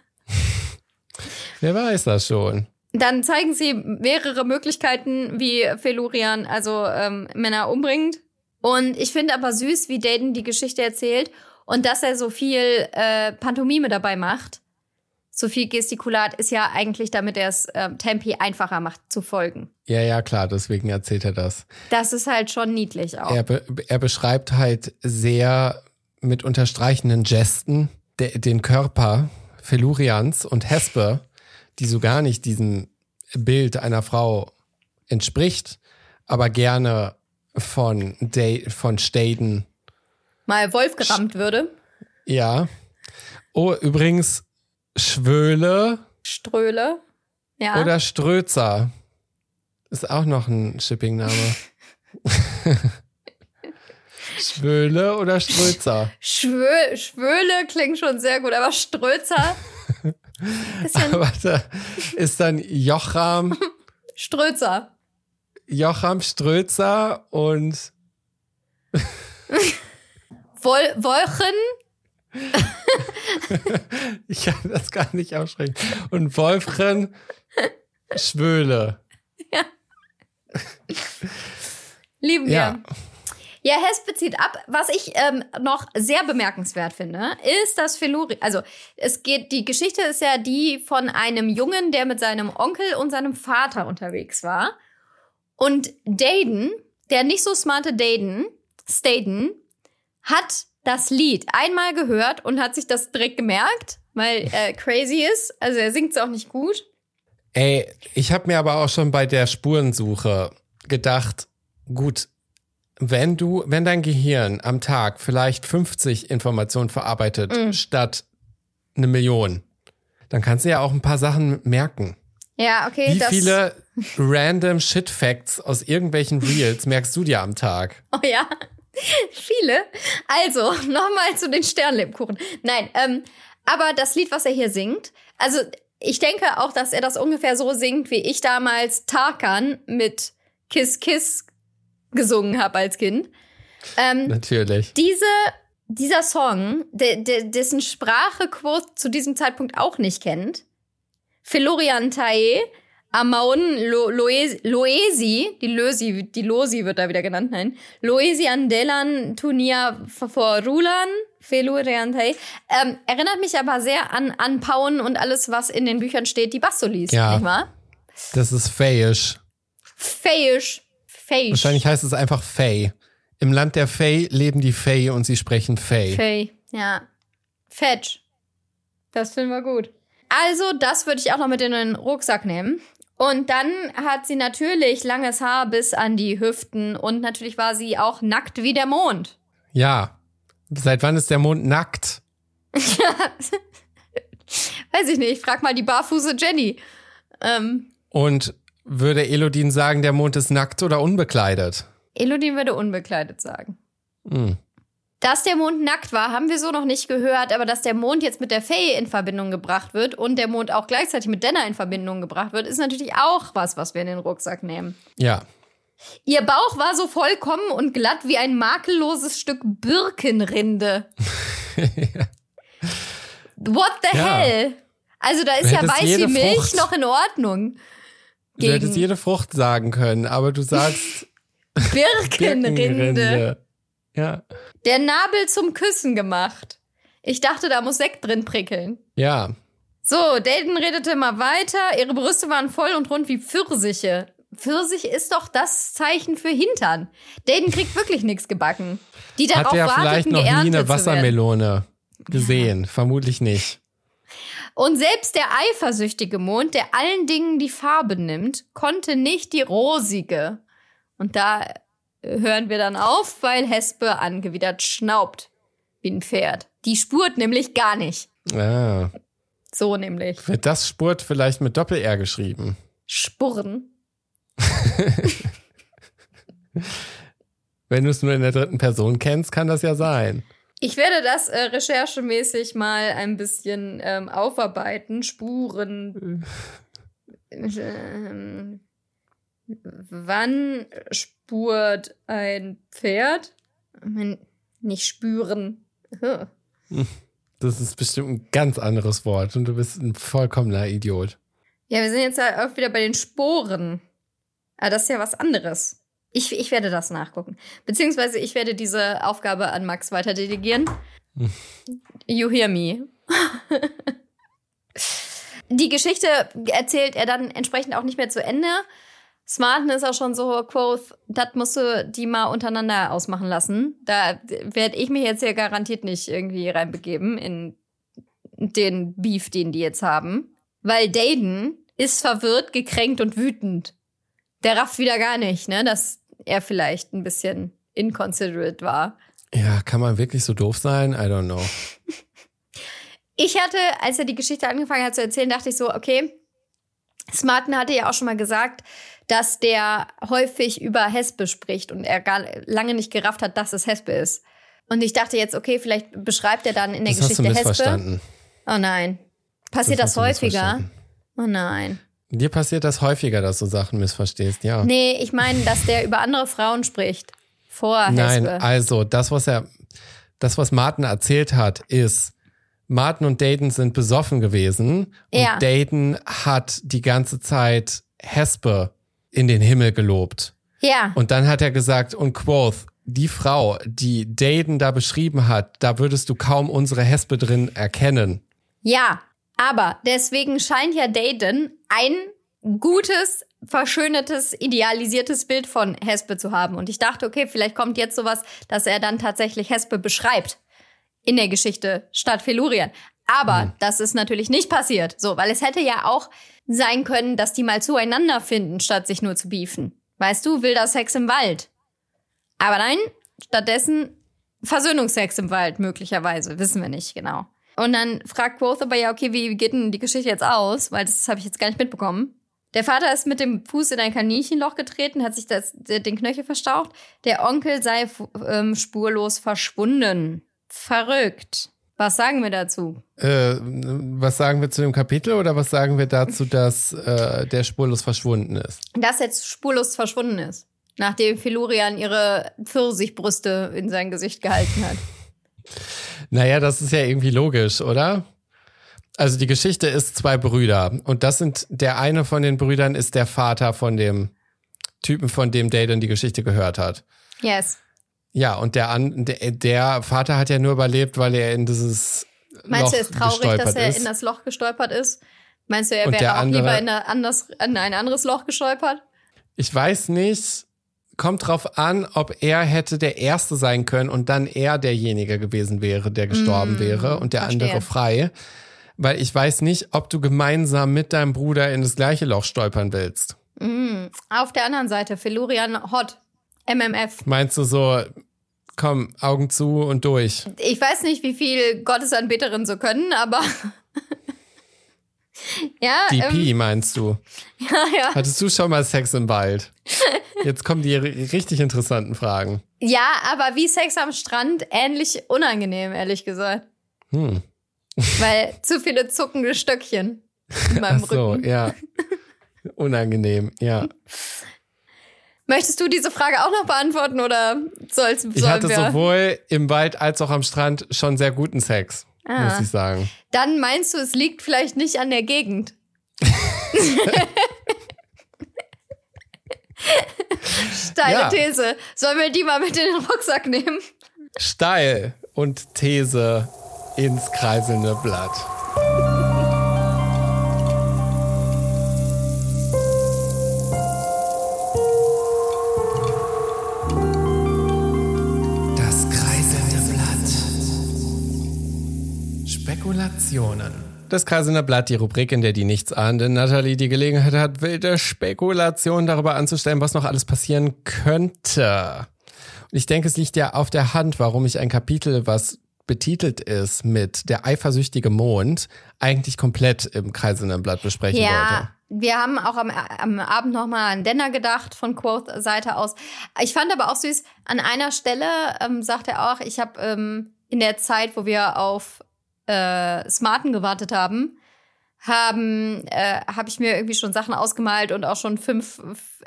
Wer weiß das schon. Dann zeigen sie mehrere Möglichkeiten, wie Felurian also Männer umbringt. Und ich finde aber süß, wie Dedan die Geschichte erzählt und dass er so viel Pantomime dabei macht. So viel Gestikulat ist ja eigentlich, damit er es Tempi einfacher macht zu folgen. Ja, klar, deswegen erzählt er das. Das ist halt schon niedlich auch. Er beschreibt halt sehr mit unterstreichenden Gesten den Körper Felurians und Hespe, die so gar nicht diesem Bild einer Frau entspricht, aber gerne von Staden mal Wolf gerammt würde. Ja. Oh, übrigens Ströhle. Ja. Oder Strözer. Ist auch noch ein Shipping-Name. Schwöhle oder Strözer? Schwöhle klingt schon sehr gut, aber Strözer. Aber da ist dann Jocham Strözer. Jocham Strözer und Wolchen. Ich kann das gar nicht aussprechen. Und Wolfchen Schwöhle. Ja. Lieben wir. Ja. Ja, Hespe zieht ab. Was ich noch sehr bemerkenswert finde, ist, dass Felurian, also die Geschichte ist ja die von einem Jungen, der mit seinem Onkel und seinem Vater unterwegs war. Und Dedan, der nicht so smarte Staden, hat das Lied einmal gehört und hat sich das direkt gemerkt, weil er crazy ist. Also er singt es auch nicht gut. Ey, ich habe mir aber auch schon bei der Spurensuche gedacht, gut, wenn dein Gehirn am Tag vielleicht 50 Informationen verarbeitet statt 1 Million, dann kannst du ja auch ein paar Sachen merken. Ja, okay. Wie viele random Shit-Facts aus irgendwelchen Reels merkst du dir am Tag? Oh ja, viele. Also, nochmal zu den Sternlebkuchen. Nein, aber das Lied, was er hier singt, also ich denke auch, dass er das ungefähr so singt, wie ich damals Tarkan mit Kiss Kiss gesungen habe als Kind. Natürlich. Dieser Song, dessen Sprache Quoth zu diesem Zeitpunkt auch nicht kennt, Felurian Tae, Amaun Loesi, die Losi wird da wieder genannt, nein, Loesi Andelan Tunia Forulan, Felurian Tae, erinnert mich aber sehr an Pauen und alles, was in den Büchern steht, die Basso liest, ja, nicht wahr? Das ist Fayisch. Fayisch. Wahrscheinlich heißt es einfach Fey. Im Land der Fey leben die Fey und sie sprechen Fey. Fey, ja. Fetch. Das finden wir gut. Also, das würde ich auch noch mit in den Rucksack nehmen. Und dann hat sie natürlich langes Haar bis an die Hüften und natürlich war sie auch nackt wie der Mond. Ja. Seit wann ist der Mond nackt? Weiß ich nicht. Frag mal die barfuße Jenny. Und würde Elodin sagen, der Mond ist nackt oder unbekleidet? Elodin würde unbekleidet sagen. Hm. Dass der Mond nackt war, haben wir so noch nicht gehört, aber dass der Mond jetzt mit der Fee in Verbindung gebracht wird und der Mond auch gleichzeitig mit Denner in Verbindung gebracht wird, ist natürlich auch was wir in den Rucksack nehmen. Ja. Ihr Bauch war so vollkommen und glatt wie ein makelloses Stück Birkenrinde. What the hell? Also da ist ja weiß wie Milch Frucht noch in Ordnung. Du hättest jede Frucht sagen können, aber du sagst Birkenrinde. Ja. Der Nabel zum Küssen gemacht. Ich dachte, da muss Sekt drin prickeln. Ja. So, Dayton redete mal weiter. Ihre Brüste waren voll und rund wie Pfirsiche. Pfirsich ist doch das Zeichen für Hintern. Dayton kriegt wirklich nichts gebacken. Die darauf hat er warteten, vielleicht noch nie eine Wassermelone gesehen? Ja. Vermutlich nicht. Und selbst der eifersüchtige Mond, der allen Dingen die Farbe nimmt, konnte nicht die rosige. Und da hören wir dann auf, weil Hespe angewidert schnaubt wie ein Pferd. Die spurt nämlich gar nicht. Ah. So nämlich. Wird das Spurt vielleicht mit Doppel-R geschrieben? Spurren. Wenn du es nur in der dritten Person kennst, kann das ja sein. Ich werde das recherchemäßig mal ein bisschen aufarbeiten. Spuren. Wann spurt ein Pferd? Nicht spüren. Das ist bestimmt ein ganz anderes Wort und du bist ein vollkommener Idiot. Ja, wir sind jetzt halt auch wieder bei den Sporen. Aber das ist ja was anderes. Ich werde das nachgucken. Beziehungsweise ich werde diese Aufgabe an Max weiter delegieren. You hear me. Die Geschichte erzählt er dann entsprechend auch nicht mehr zu Ende. Smarten ist auch schon so, Quoth, das musst du die mal untereinander ausmachen lassen. Da werde ich mich jetzt hier garantiert nicht irgendwie reinbegeben in den Beef, den die jetzt haben. Weil Dayton ist verwirrt, gekränkt und wütend. Der rafft wieder gar nicht, ne, dass er vielleicht ein bisschen inconsiderate war. Ja, kann man wirklich so doof sein? I don't know. Ich hatte, als er die Geschichte angefangen hat zu erzählen, dachte ich so, okay, Smarten hatte ja auch schon mal gesagt, dass der häufig über Hespe spricht und er gar lange nicht gerafft hat, dass es Hespe ist. Und ich dachte jetzt, okay, vielleicht beschreibt er dann in der Geschichte Hespe. Das hast du missverstanden. Oh nein. Passiert das häufiger? Oh nein. Dir passiert das häufiger, dass du Sachen missverstehst, ja. Nee, ich meine, dass der über andere Frauen spricht. Vor Hespe. Nein, also das, was Martin erzählt hat, ist, Martin und Dayton sind besoffen gewesen. Ja. Und Dayton hat die ganze Zeit Hespe in den Himmel gelobt. Ja. Und dann hat er gesagt, und Quoth, die Frau, die Dayton da beschrieben hat, da würdest du kaum unsere Hespe drin erkennen. Ja, aber deswegen scheint ja Dayton ein gutes, verschönertes, idealisiertes Bild von Hespe zu haben. Und ich dachte, okay, vielleicht kommt jetzt sowas, dass er dann tatsächlich Hespe beschreibt in der Geschichte statt Felurian. Aber das ist natürlich nicht passiert. So, weil es hätte ja auch sein können, dass die mal zueinander finden, statt sich nur zu beefen. Weißt du, wilder Sex im Wald. Aber nein, stattdessen Versöhnungsex im Wald möglicherweise, wissen wir nicht genau. Und dann fragt Quoth aber ja, okay, wie geht denn die Geschichte jetzt aus? Weil das habe ich jetzt gar nicht mitbekommen. Der Vater ist mit dem Fuß in ein Kaninchenloch getreten, hat sich den Knöchel verstaucht. Der Onkel sei spurlos verschwunden. Verrückt. Was sagen wir dazu? Was sagen wir zu dem Kapitel oder was sagen wir dazu, dass der spurlos verschwunden ist? Dass jetzt spurlos verschwunden ist. Nachdem Felurian ihre Pfirsichbrüste in sein Gesicht gehalten hat. Naja, das ist ja irgendwie logisch, oder? Also die Geschichte ist 2 Brüder und der eine von den Brüdern ist der Vater von dem Typen, von dem Dedan die Geschichte gehört hat. Yes. Ja, und der Vater hat ja nur überlebt, weil er in dieses Meinst Loch du, es ist traurig, dass er in das Loch gestolpert ist? Meinst du, er wäre auch lieber in ein anderes Loch gestolpert? Ich weiß nicht. Kommt drauf an, ob er hätte der Erste sein können und dann er derjenige gewesen wäre, der gestorben wäre und der andere frei. Weil ich weiß nicht, ob du gemeinsam mit deinem Bruder in das gleiche Loch stolpern willst. Auf der anderen Seite, Felurian hot, MMF. Meinst du so, komm, Augen zu und durch? Ich weiß nicht, wie viel Gottesanbeterinnen so können, aber ja. DP meinst du? Ja. Hattest du schon mal Sex im Wald? Jetzt kommen die richtig interessanten Fragen. Ja, aber wie Sex am Strand, ähnlich unangenehm, ehrlich gesagt. Weil zu viele zuckende Stöckchen in meinem Rücken. Ja. Unangenehm, ja. Möchtest du diese Frage auch noch beantworten oder Ich hatte sowohl im Wald als auch am Strand schon sehr guten Sex, muss ich sagen. Dann meinst du, es liegt vielleicht nicht an der Gegend? Steile These. Sollen wir die mal mit in den Rucksack nehmen? Steil und These ins kreiselnde Blatt. Das kreiselnde Blatt. Spekulationen. Das kreiselnde Blatt, die Rubrik, in der die nichtsahnende Natalie die Gelegenheit hat, wilde Spekulationen darüber anzustellen, was noch alles passieren könnte. Und ich denke, es liegt ja auf der Hand, warum ich ein Kapitel, was betitelt ist mit Der eifersüchtige Mond, eigentlich komplett im kreiselnden Blatt besprechen wollte. Ja, wir haben auch am Abend nochmal an Denner gedacht, von Quoths Seite aus. Ich fand aber auch süß, an einer Stelle sagt er auch, ich habe in der Zeit, wo wir auf Smarten gewartet haben, habe ich mir irgendwie schon Sachen ausgemalt und auch schon 5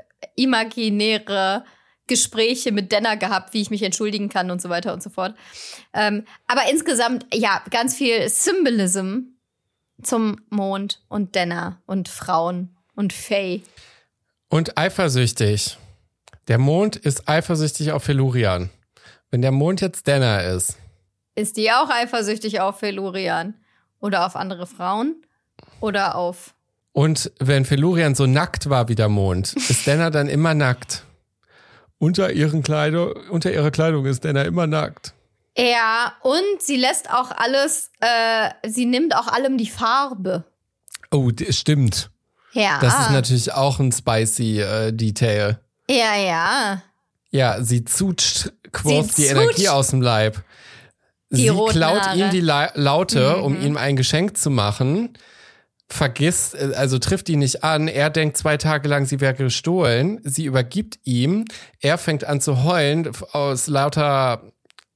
imaginäre Gespräche mit Denner gehabt, wie ich mich entschuldigen kann und so weiter und so fort. Aber insgesamt, ja, ganz viel Symbolism zum Mond und Denner und Frauen und Fae. Und eifersüchtig. Der Mond ist eifersüchtig auf Felurian. Wenn der Mond jetzt Denner ist. Ist die auch eifersüchtig auf Felurian? Oder auf andere Frauen? Oder auf... Und wenn Felurian so nackt war wie der Mond, ist Denner dann immer nackt? Unter ihrer Kleidung ist Denner immer nackt. Ja, und sie lässt auch alles, sie nimmt auch allem die Farbe. Oh, stimmt. Ja. Das ist natürlich auch ein spicy Detail. Ja, ja. Ja, sie zutscht Quoth die Energie aus dem Leib. Sie klaut ihm die Laute, um ihm ein Geschenk zu machen. Vergisst, also trifft ihn nicht an. Er denkt 2 Tage lang, sie wäre gestohlen. Sie übergibt ihm. Er fängt an zu heulen aus lauter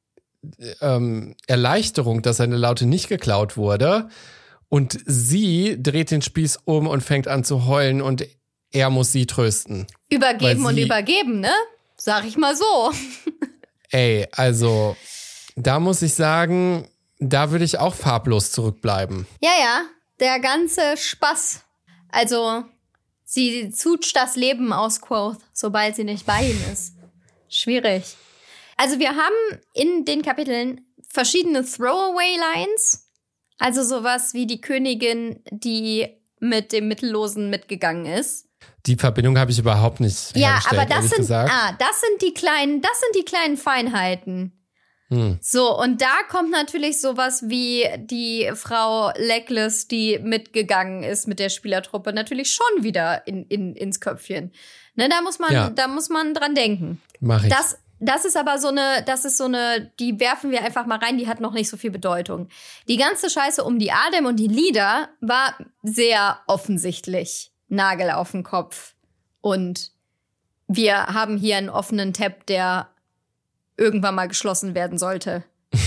Erleichterung, dass seine Laute nicht geklaut wurde. Und sie dreht den Spieß um und fängt an zu heulen und er muss sie trösten. Übergeben und übergeben, ne? Sag ich mal so. Ey, also da muss ich sagen, da würde ich auch farblos zurückbleiben. Ja, ja. Der ganze Spaß. Also, sie zutscht das Leben aus Quoth, sobald sie nicht bei ihm ist. Schwierig. Also, wir haben in den Kapiteln verschiedene Throwaway-Lines. Also sowas wie die Königin, die mit dem Mittellosen mitgegangen ist. Die Verbindung habe ich überhaupt nicht hergestellt, aber das gesagt. sind die kleinen Feinheiten. So, und da kommt natürlich sowas wie die Frau Legless, die mitgegangen ist mit der Spielertruppe, natürlich schon wieder ins Köpfchen. Ne, da muss man dran denken. Mach ich. das ist aber so eine, die werfen wir einfach mal rein, die hat noch nicht so viel Bedeutung. Die ganze Scheiße um die Adem und die Lieder war sehr offensichtlich Nagel auf den Kopf. Und wir haben hier einen offenen Tab, der irgendwann mal geschlossen werden sollte.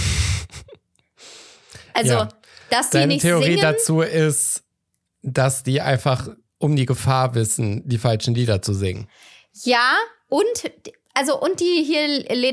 Also, Ja. dass die Deine nicht Theorie singen. dazu ist, dass die einfach um die Gefahr wissen, die falschen Lieder zu singen. Ja, und die hier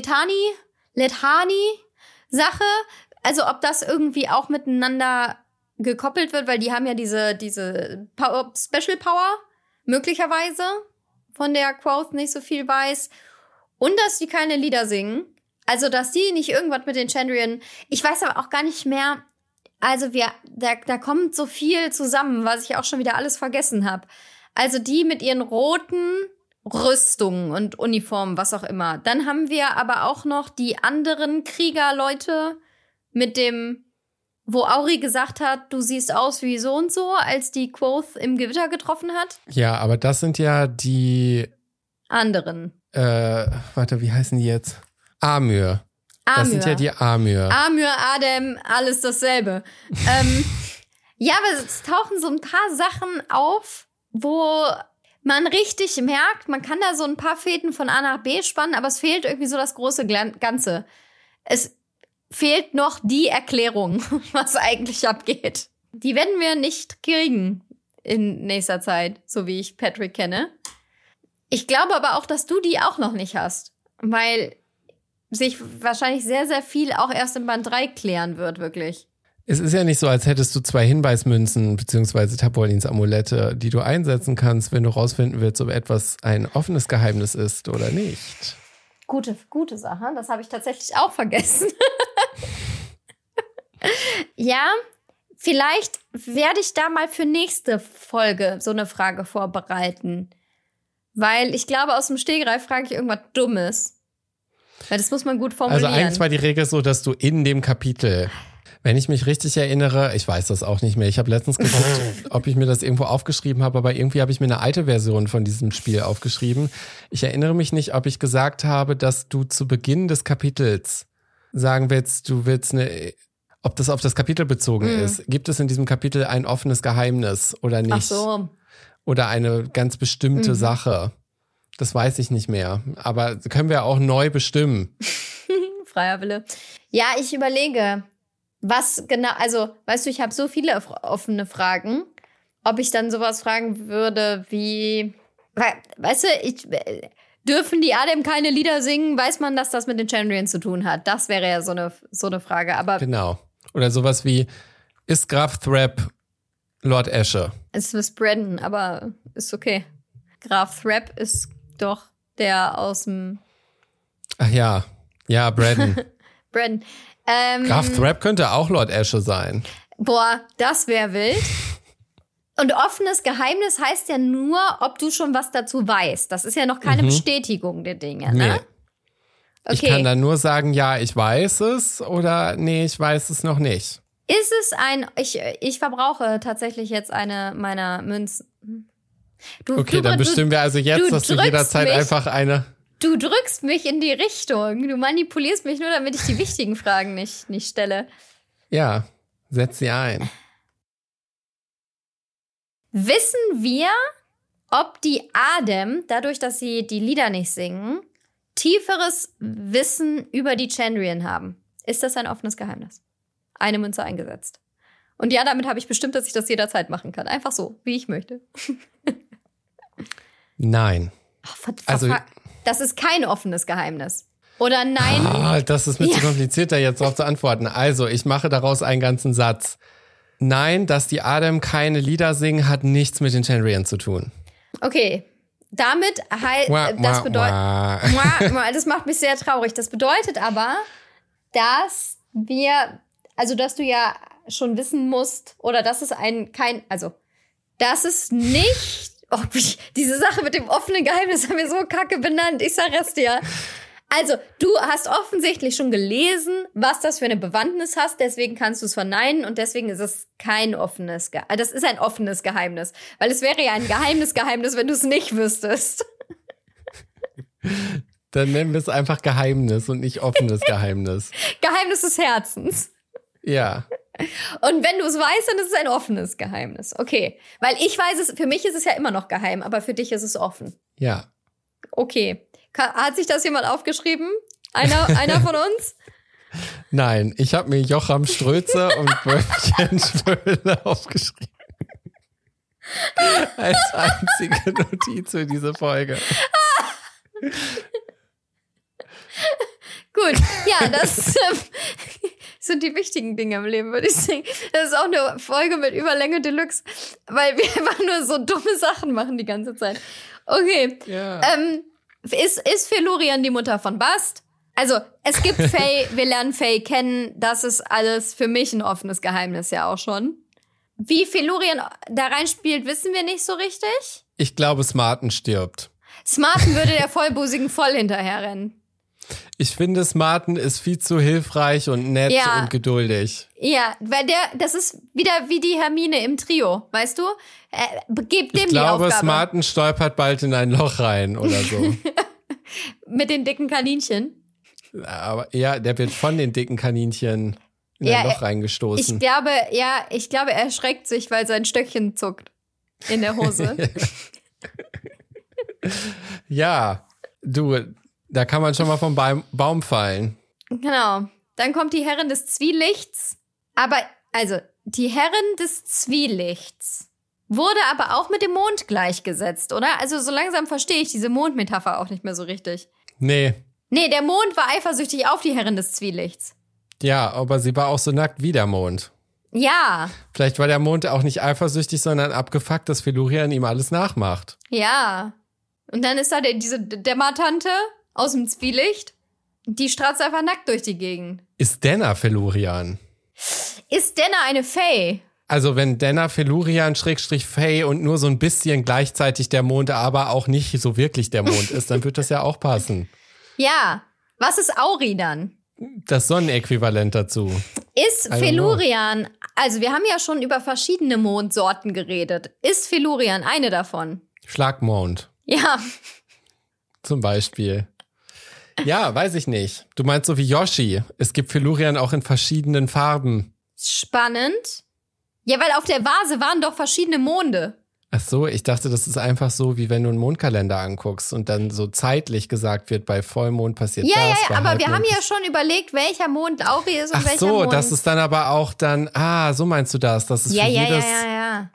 Lethani-Sache, also ob das irgendwie auch miteinander gekoppelt wird, weil die haben ja diese Special Power, möglicherweise, von der Quoth nicht so viel weiß. Und dass die keine Lieder singen. Also, dass die nicht irgendwas mit den Chandrian. Ich weiß aber auch gar nicht mehr. Also, da kommt so viel zusammen, was ich auch schon wieder alles vergessen habe. Also, die mit ihren roten Rüstungen und Uniformen, was auch immer. Dann haben wir aber auch noch die anderen Kriegerleute mit dem, wo Auri gesagt hat, du siehst aus wie so und so, als die Quoth im Gewitter getroffen hat. Ja, aber das sind ja die, Anderen. wie heißen die jetzt? Amyr. Das sind ja die Amyr. Amyr, Adem, alles dasselbe. Ja, aber es tauchen so ein paar Sachen auf, wo man richtig merkt, man kann da so ein paar Fäden von A nach B spannen, aber es fehlt irgendwie so das große Ganze. Es fehlt noch die Erklärung, was eigentlich abgeht. Die werden wir nicht kriegen in nächster Zeit, so wie ich Patrick kenne. Ich glaube aber auch, dass du die auch noch nicht hast, weil sich wahrscheinlich sehr, sehr viel auch erst in Band 3 klären wird, wirklich. Es ist ja nicht so, als hättest du 2 Hinweismünzen bzw. Tapolins Amulette, die du einsetzen kannst, wenn du rausfinden willst, ob etwas ein offenes Geheimnis ist oder nicht. Gute Sache. Das habe ich tatsächlich auch vergessen. Ja, vielleicht werde ich da mal für nächste Folge so eine Frage vorbereiten. Weil ich glaube, aus dem Stegreif frage ich irgendwas Dummes. Weil das muss man gut formulieren. Also eigentlich war die Regel so, dass du in dem Kapitel, wenn ich mich richtig erinnere, ich weiß das auch nicht mehr, ich habe letztens geguckt, ob ich mir das irgendwo aufgeschrieben habe, aber irgendwie habe ich mir eine alte Version von diesem Spiel aufgeschrieben. Ich erinnere mich nicht, ob ich gesagt habe, dass du zu Beginn des Kapitels sagen willst, du willst ob das auf das Kapitel bezogen ist. Gibt es in diesem Kapitel ein offenes Geheimnis oder nicht? Ach so. Oder eine ganz bestimmte Sache? Das weiß ich nicht mehr. Aber können wir auch neu bestimmen. Freier Wille. Ja, ich überlege, was genau, also, weißt du, ich habe so viele offene Fragen, ob ich dann sowas fragen würde wie, weißt du, dürfen die Adem keine Lieder singen? Weiß man, dass das mit den Chandrian zu tun hat? Das wäre ja so eine Frage, aber. Genau. Oder sowas wie, ist Graf Thrap Lord Esche? Es ist Braddon, aber ist okay. Graf Thrap ist doch der aus dem. Ach ja, Braddon. Braddon. Graf Thrap könnte auch Lord Esche sein. Boah, das wäre wild. Und offenes Geheimnis heißt ja nur, ob du schon was dazu weißt. Das ist ja noch keine Bestätigung der Dinge, ne? Nee. Okay. Ich kann dann nur sagen, ja, ich weiß es oder nee, ich weiß es noch nicht. Ist es ich verbrauche tatsächlich jetzt eine meiner Münzen. Dann bestimmen wir also jetzt, dass du jederzeit einfach eine... Du drückst mich in die Richtung. Du manipulierst mich nur, damit ich die wichtigen Fragen nicht stelle. Ja, setz sie ein. Wissen wir, ob die Adem, dadurch, dass sie die Lieder nicht singen, tieferes Wissen über die Chandrian haben? Ist das ein offenes Geheimnis? Eine Münze eingesetzt. Und ja, damit habe ich bestimmt, dass ich das jederzeit machen kann. Einfach so, wie ich möchte. Nein. Also, das ist kein offenes Geheimnis. Oder nein? Das ist mir zu kompliziert, da jetzt drauf zu antworten. Also, ich mache daraus einen ganzen Satz. Nein, dass die Adem keine Lieder singen, hat nichts mit den Chandrian zu tun. Okay. Damit das bedeutet, das macht mich sehr traurig. Das bedeutet aber, dass dass du ja schon wissen musst, oder dass es dass es nicht, diese Sache mit dem offenen Geheimnis haben wir so kacke benannt, ich sag es dir. Also, du hast offensichtlich schon gelesen, was das für eine Bewandtnis hast, deswegen kannst du es verneinen und deswegen ist es kein offenes Geheimnis. Das ist ein offenes Geheimnis, weil es wäre ja ein Geheimnis, wenn du es nicht wüsstest. Dann nennen wir es einfach Geheimnis und nicht offenes Geheimnis. Geheimnis des Herzens. Ja. Und wenn du es weißt, dann ist es ein offenes Geheimnis. Okay. Weil ich weiß es, für mich ist es ja immer noch geheim, aber für dich ist es offen. Ja. Okay. Hat sich das jemand aufgeschrieben? Einer von uns? Nein, ich habe mir Jocham Ströze und Wölfchen Schwöhle aufgeschrieben. Als einzige Notiz für diese Folge. Gut, ja, das sind die wichtigen Dinge im Leben, würde ich sagen. Das ist auch eine Folge mit Überlänge Deluxe, weil wir einfach nur so dumme Sachen machen die ganze Zeit. Okay, Ja. Ist Felurian die Mutter von Bast? Also, es gibt Faye, wir lernen Faye kennen, das ist alles für mich ein offenes Geheimnis ja auch schon. Wie Felurian da reinspielt, wissen wir nicht so richtig. Ich glaube, Smarten stirbt. Smarten würde der Vollbusigen voll hinterherrennen. Ich finde, Smarten ist viel zu hilfreich und nett und geduldig. Ja, weil das ist wieder wie die Hermine im Trio, weißt du? Gebt dem Ich glaube, die Aufgabe. Smarten stolpert bald in ein Loch rein oder so. Mit den dicken Kaninchen. Aber ja, der wird von den dicken Kaninchen in ein Loch reingestoßen. Ich glaube, er erschreckt sich, weil sein Stöckchen zuckt in der Hose. Ja, du, da kann man schon mal vom Baum fallen. Genau. Dann kommt die Herrin des Zwielichts. Aber, also, die Herrin des Zwielichts wurde aber auch mit dem Mond gleichgesetzt, oder? Also, so langsam verstehe ich diese Mondmetapher auch nicht mehr so richtig. Nee, der Mond war eifersüchtig auf die Herrin des Zwielichts. ja, aber sie war auch so nackt wie der Mond. Ja, Vielleicht war der Mond auch nicht eifersüchtig, sondern abgefuckt, dass Felurian ihm alles nachmacht. ja. Und dann ist da diese Dämmertante aus dem Zwielicht. Die strahlt einfach nackt durch die Gegend. Ist Denner Felurian? Ist Denner eine Fee? Also wenn Denner Felurian / Faye und nur so ein bisschen gleichzeitig der Mond, aber auch nicht so wirklich der Mond ist, dann wird das ja auch passen. Ja. Was ist Auri dann? Das Sonnenäquivalent dazu. Ist Felurian, also wir haben ja schon über verschiedene Mondsorten geredet. Ist Felurian eine davon? Schlagmond Ja. zum Beispiel. Ja, weiß ich nicht. Du meinst so wie Yoshi. Es gibt Felurian auch in verschiedenen Farben. Spannend. Ja, weil auf der Vase waren doch verschiedene Monde. Ach so, ich dachte, das ist einfach so, wie wenn du einen Mondkalender anguckst und dann so zeitlich gesagt wird, bei Vollmond passiert das. Ja, bei aber wir Halbmond haben ja schon überlegt, welcher Mond Auri ist und Ach welcher so, Mond. das ist dann aber auch dann, so meinst du das? Das ist für jedes, ja.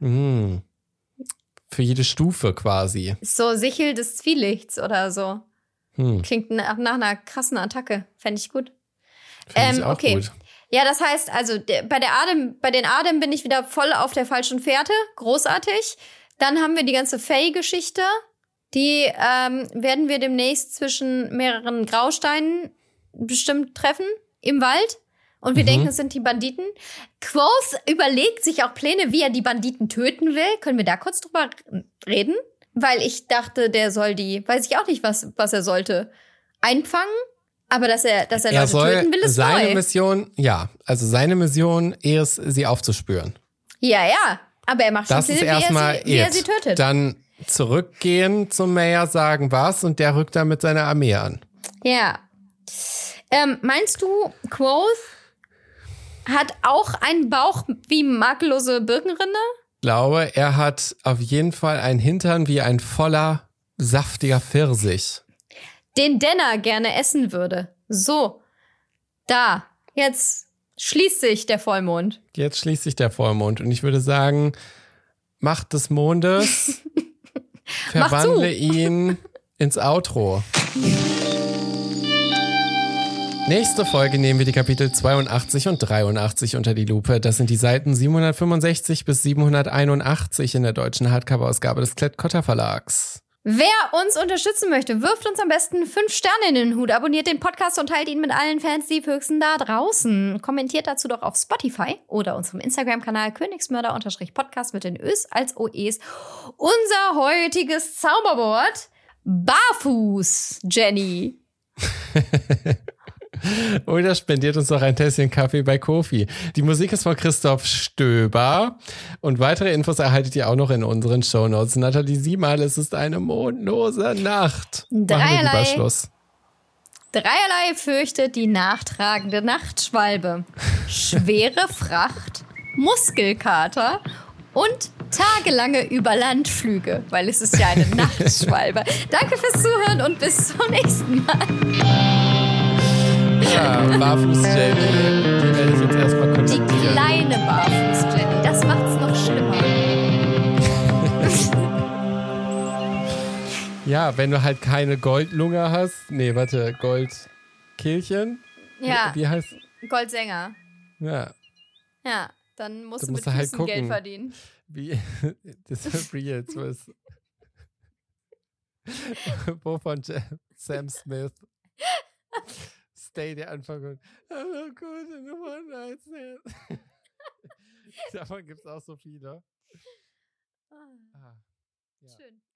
für jede Stufe quasi. So Sichel des Zwielichts oder so. Hm. Klingt nach einer krassen Attacke. Fände ich gut. Finde ich auch okay. gut. Ja, das heißt, also bei den Adem bin ich wieder voll auf der falschen Fährte. Großartig. Dann haben wir die ganze Faye-Geschichte. Die werden wir demnächst zwischen mehreren Grausteinen bestimmt treffen im Wald. Und wir denken, es sind die Banditen. Quoth überlegt sich auch Pläne, wie er die Banditen töten will. Können wir da kurz drüber reden? Weil ich dachte, der soll weiß ich auch nicht, was er sollte, einfangen. Aber dass er Leute töten will, ist seine neu. Mission, seine Mission ist, sie aufzuspüren. Ja. Aber er macht schon Das ist Pläne, erstmal wie er sie tötet. Dann zurückgehen zum Mayor, sagen was und der rückt dann mit seiner Armee an. Ja. Meinst du, Quoth hat auch einen Bauch wie makellose Birkenrinde? Ich glaube, er hat auf jeden Fall einen Hintern wie ein voller, saftiger Pfirsich. Den Denner gerne essen würde. So. Da. Jetzt schließt sich der Vollmond. Jetzt schließt sich der Vollmond und ich würde sagen, Macht des Mondes, verwandle ihn ins Outro. Nächste Folge nehmen wir die Kapitel 82 und 83 unter die Lupe. Das sind die Seiten 765 bis 781 in der deutschen Hardcover-Ausgabe des Klett-Cotta Verlags. Wer uns unterstützen möchte, wirft uns am besten 5 Sterne in den Hut, abonniert den Podcast und teilt ihn mit allen Fans, die Füchsen da draußen. Kommentiert dazu doch auf Spotify oder unserem Instagram-Kanal Königsmörder_Podcast mit den Ös als OEs. Unser heutiges Zauberwort: Barfuß, Jenny. Oder spendiert uns doch ein Tässchen Kaffee bei Ko-fi. Die Musik ist von Christoph Stöber. Und weitere Infos erhaltet ihr auch noch in unseren Shownotes. Nathalie, sieh mal, es ist eine mondlose Nacht. Machen wir lieber Schluss. Dreierlei fürchtet die nachtragende Nachtschwalbe. Schwere Fracht, Muskelkater und tagelange Überlandflüge, weil es ist ja eine Nachtschwalbe. Danke fürs Zuhören und bis zum nächsten Mal. Ja, Barfuß-Jenny, die werde ich jetzt erstmal kontaktieren. Die kleine Barfuß-Jenny, das macht's noch schlimmer. Ja, wenn du halt keine Goldlunge hast. Nee, warte, Goldkehlchen? Ja, Wie heißt? Goldsänger. Ja. Ja, dann musst du mit halt Füßen gucken. Geld verdienen. Wie? Das ist real. Wovon Sam Smith? Stay der Anfang und gute Nummer 19. Davon gibt es auch so viele. Ja. Ja. Schön.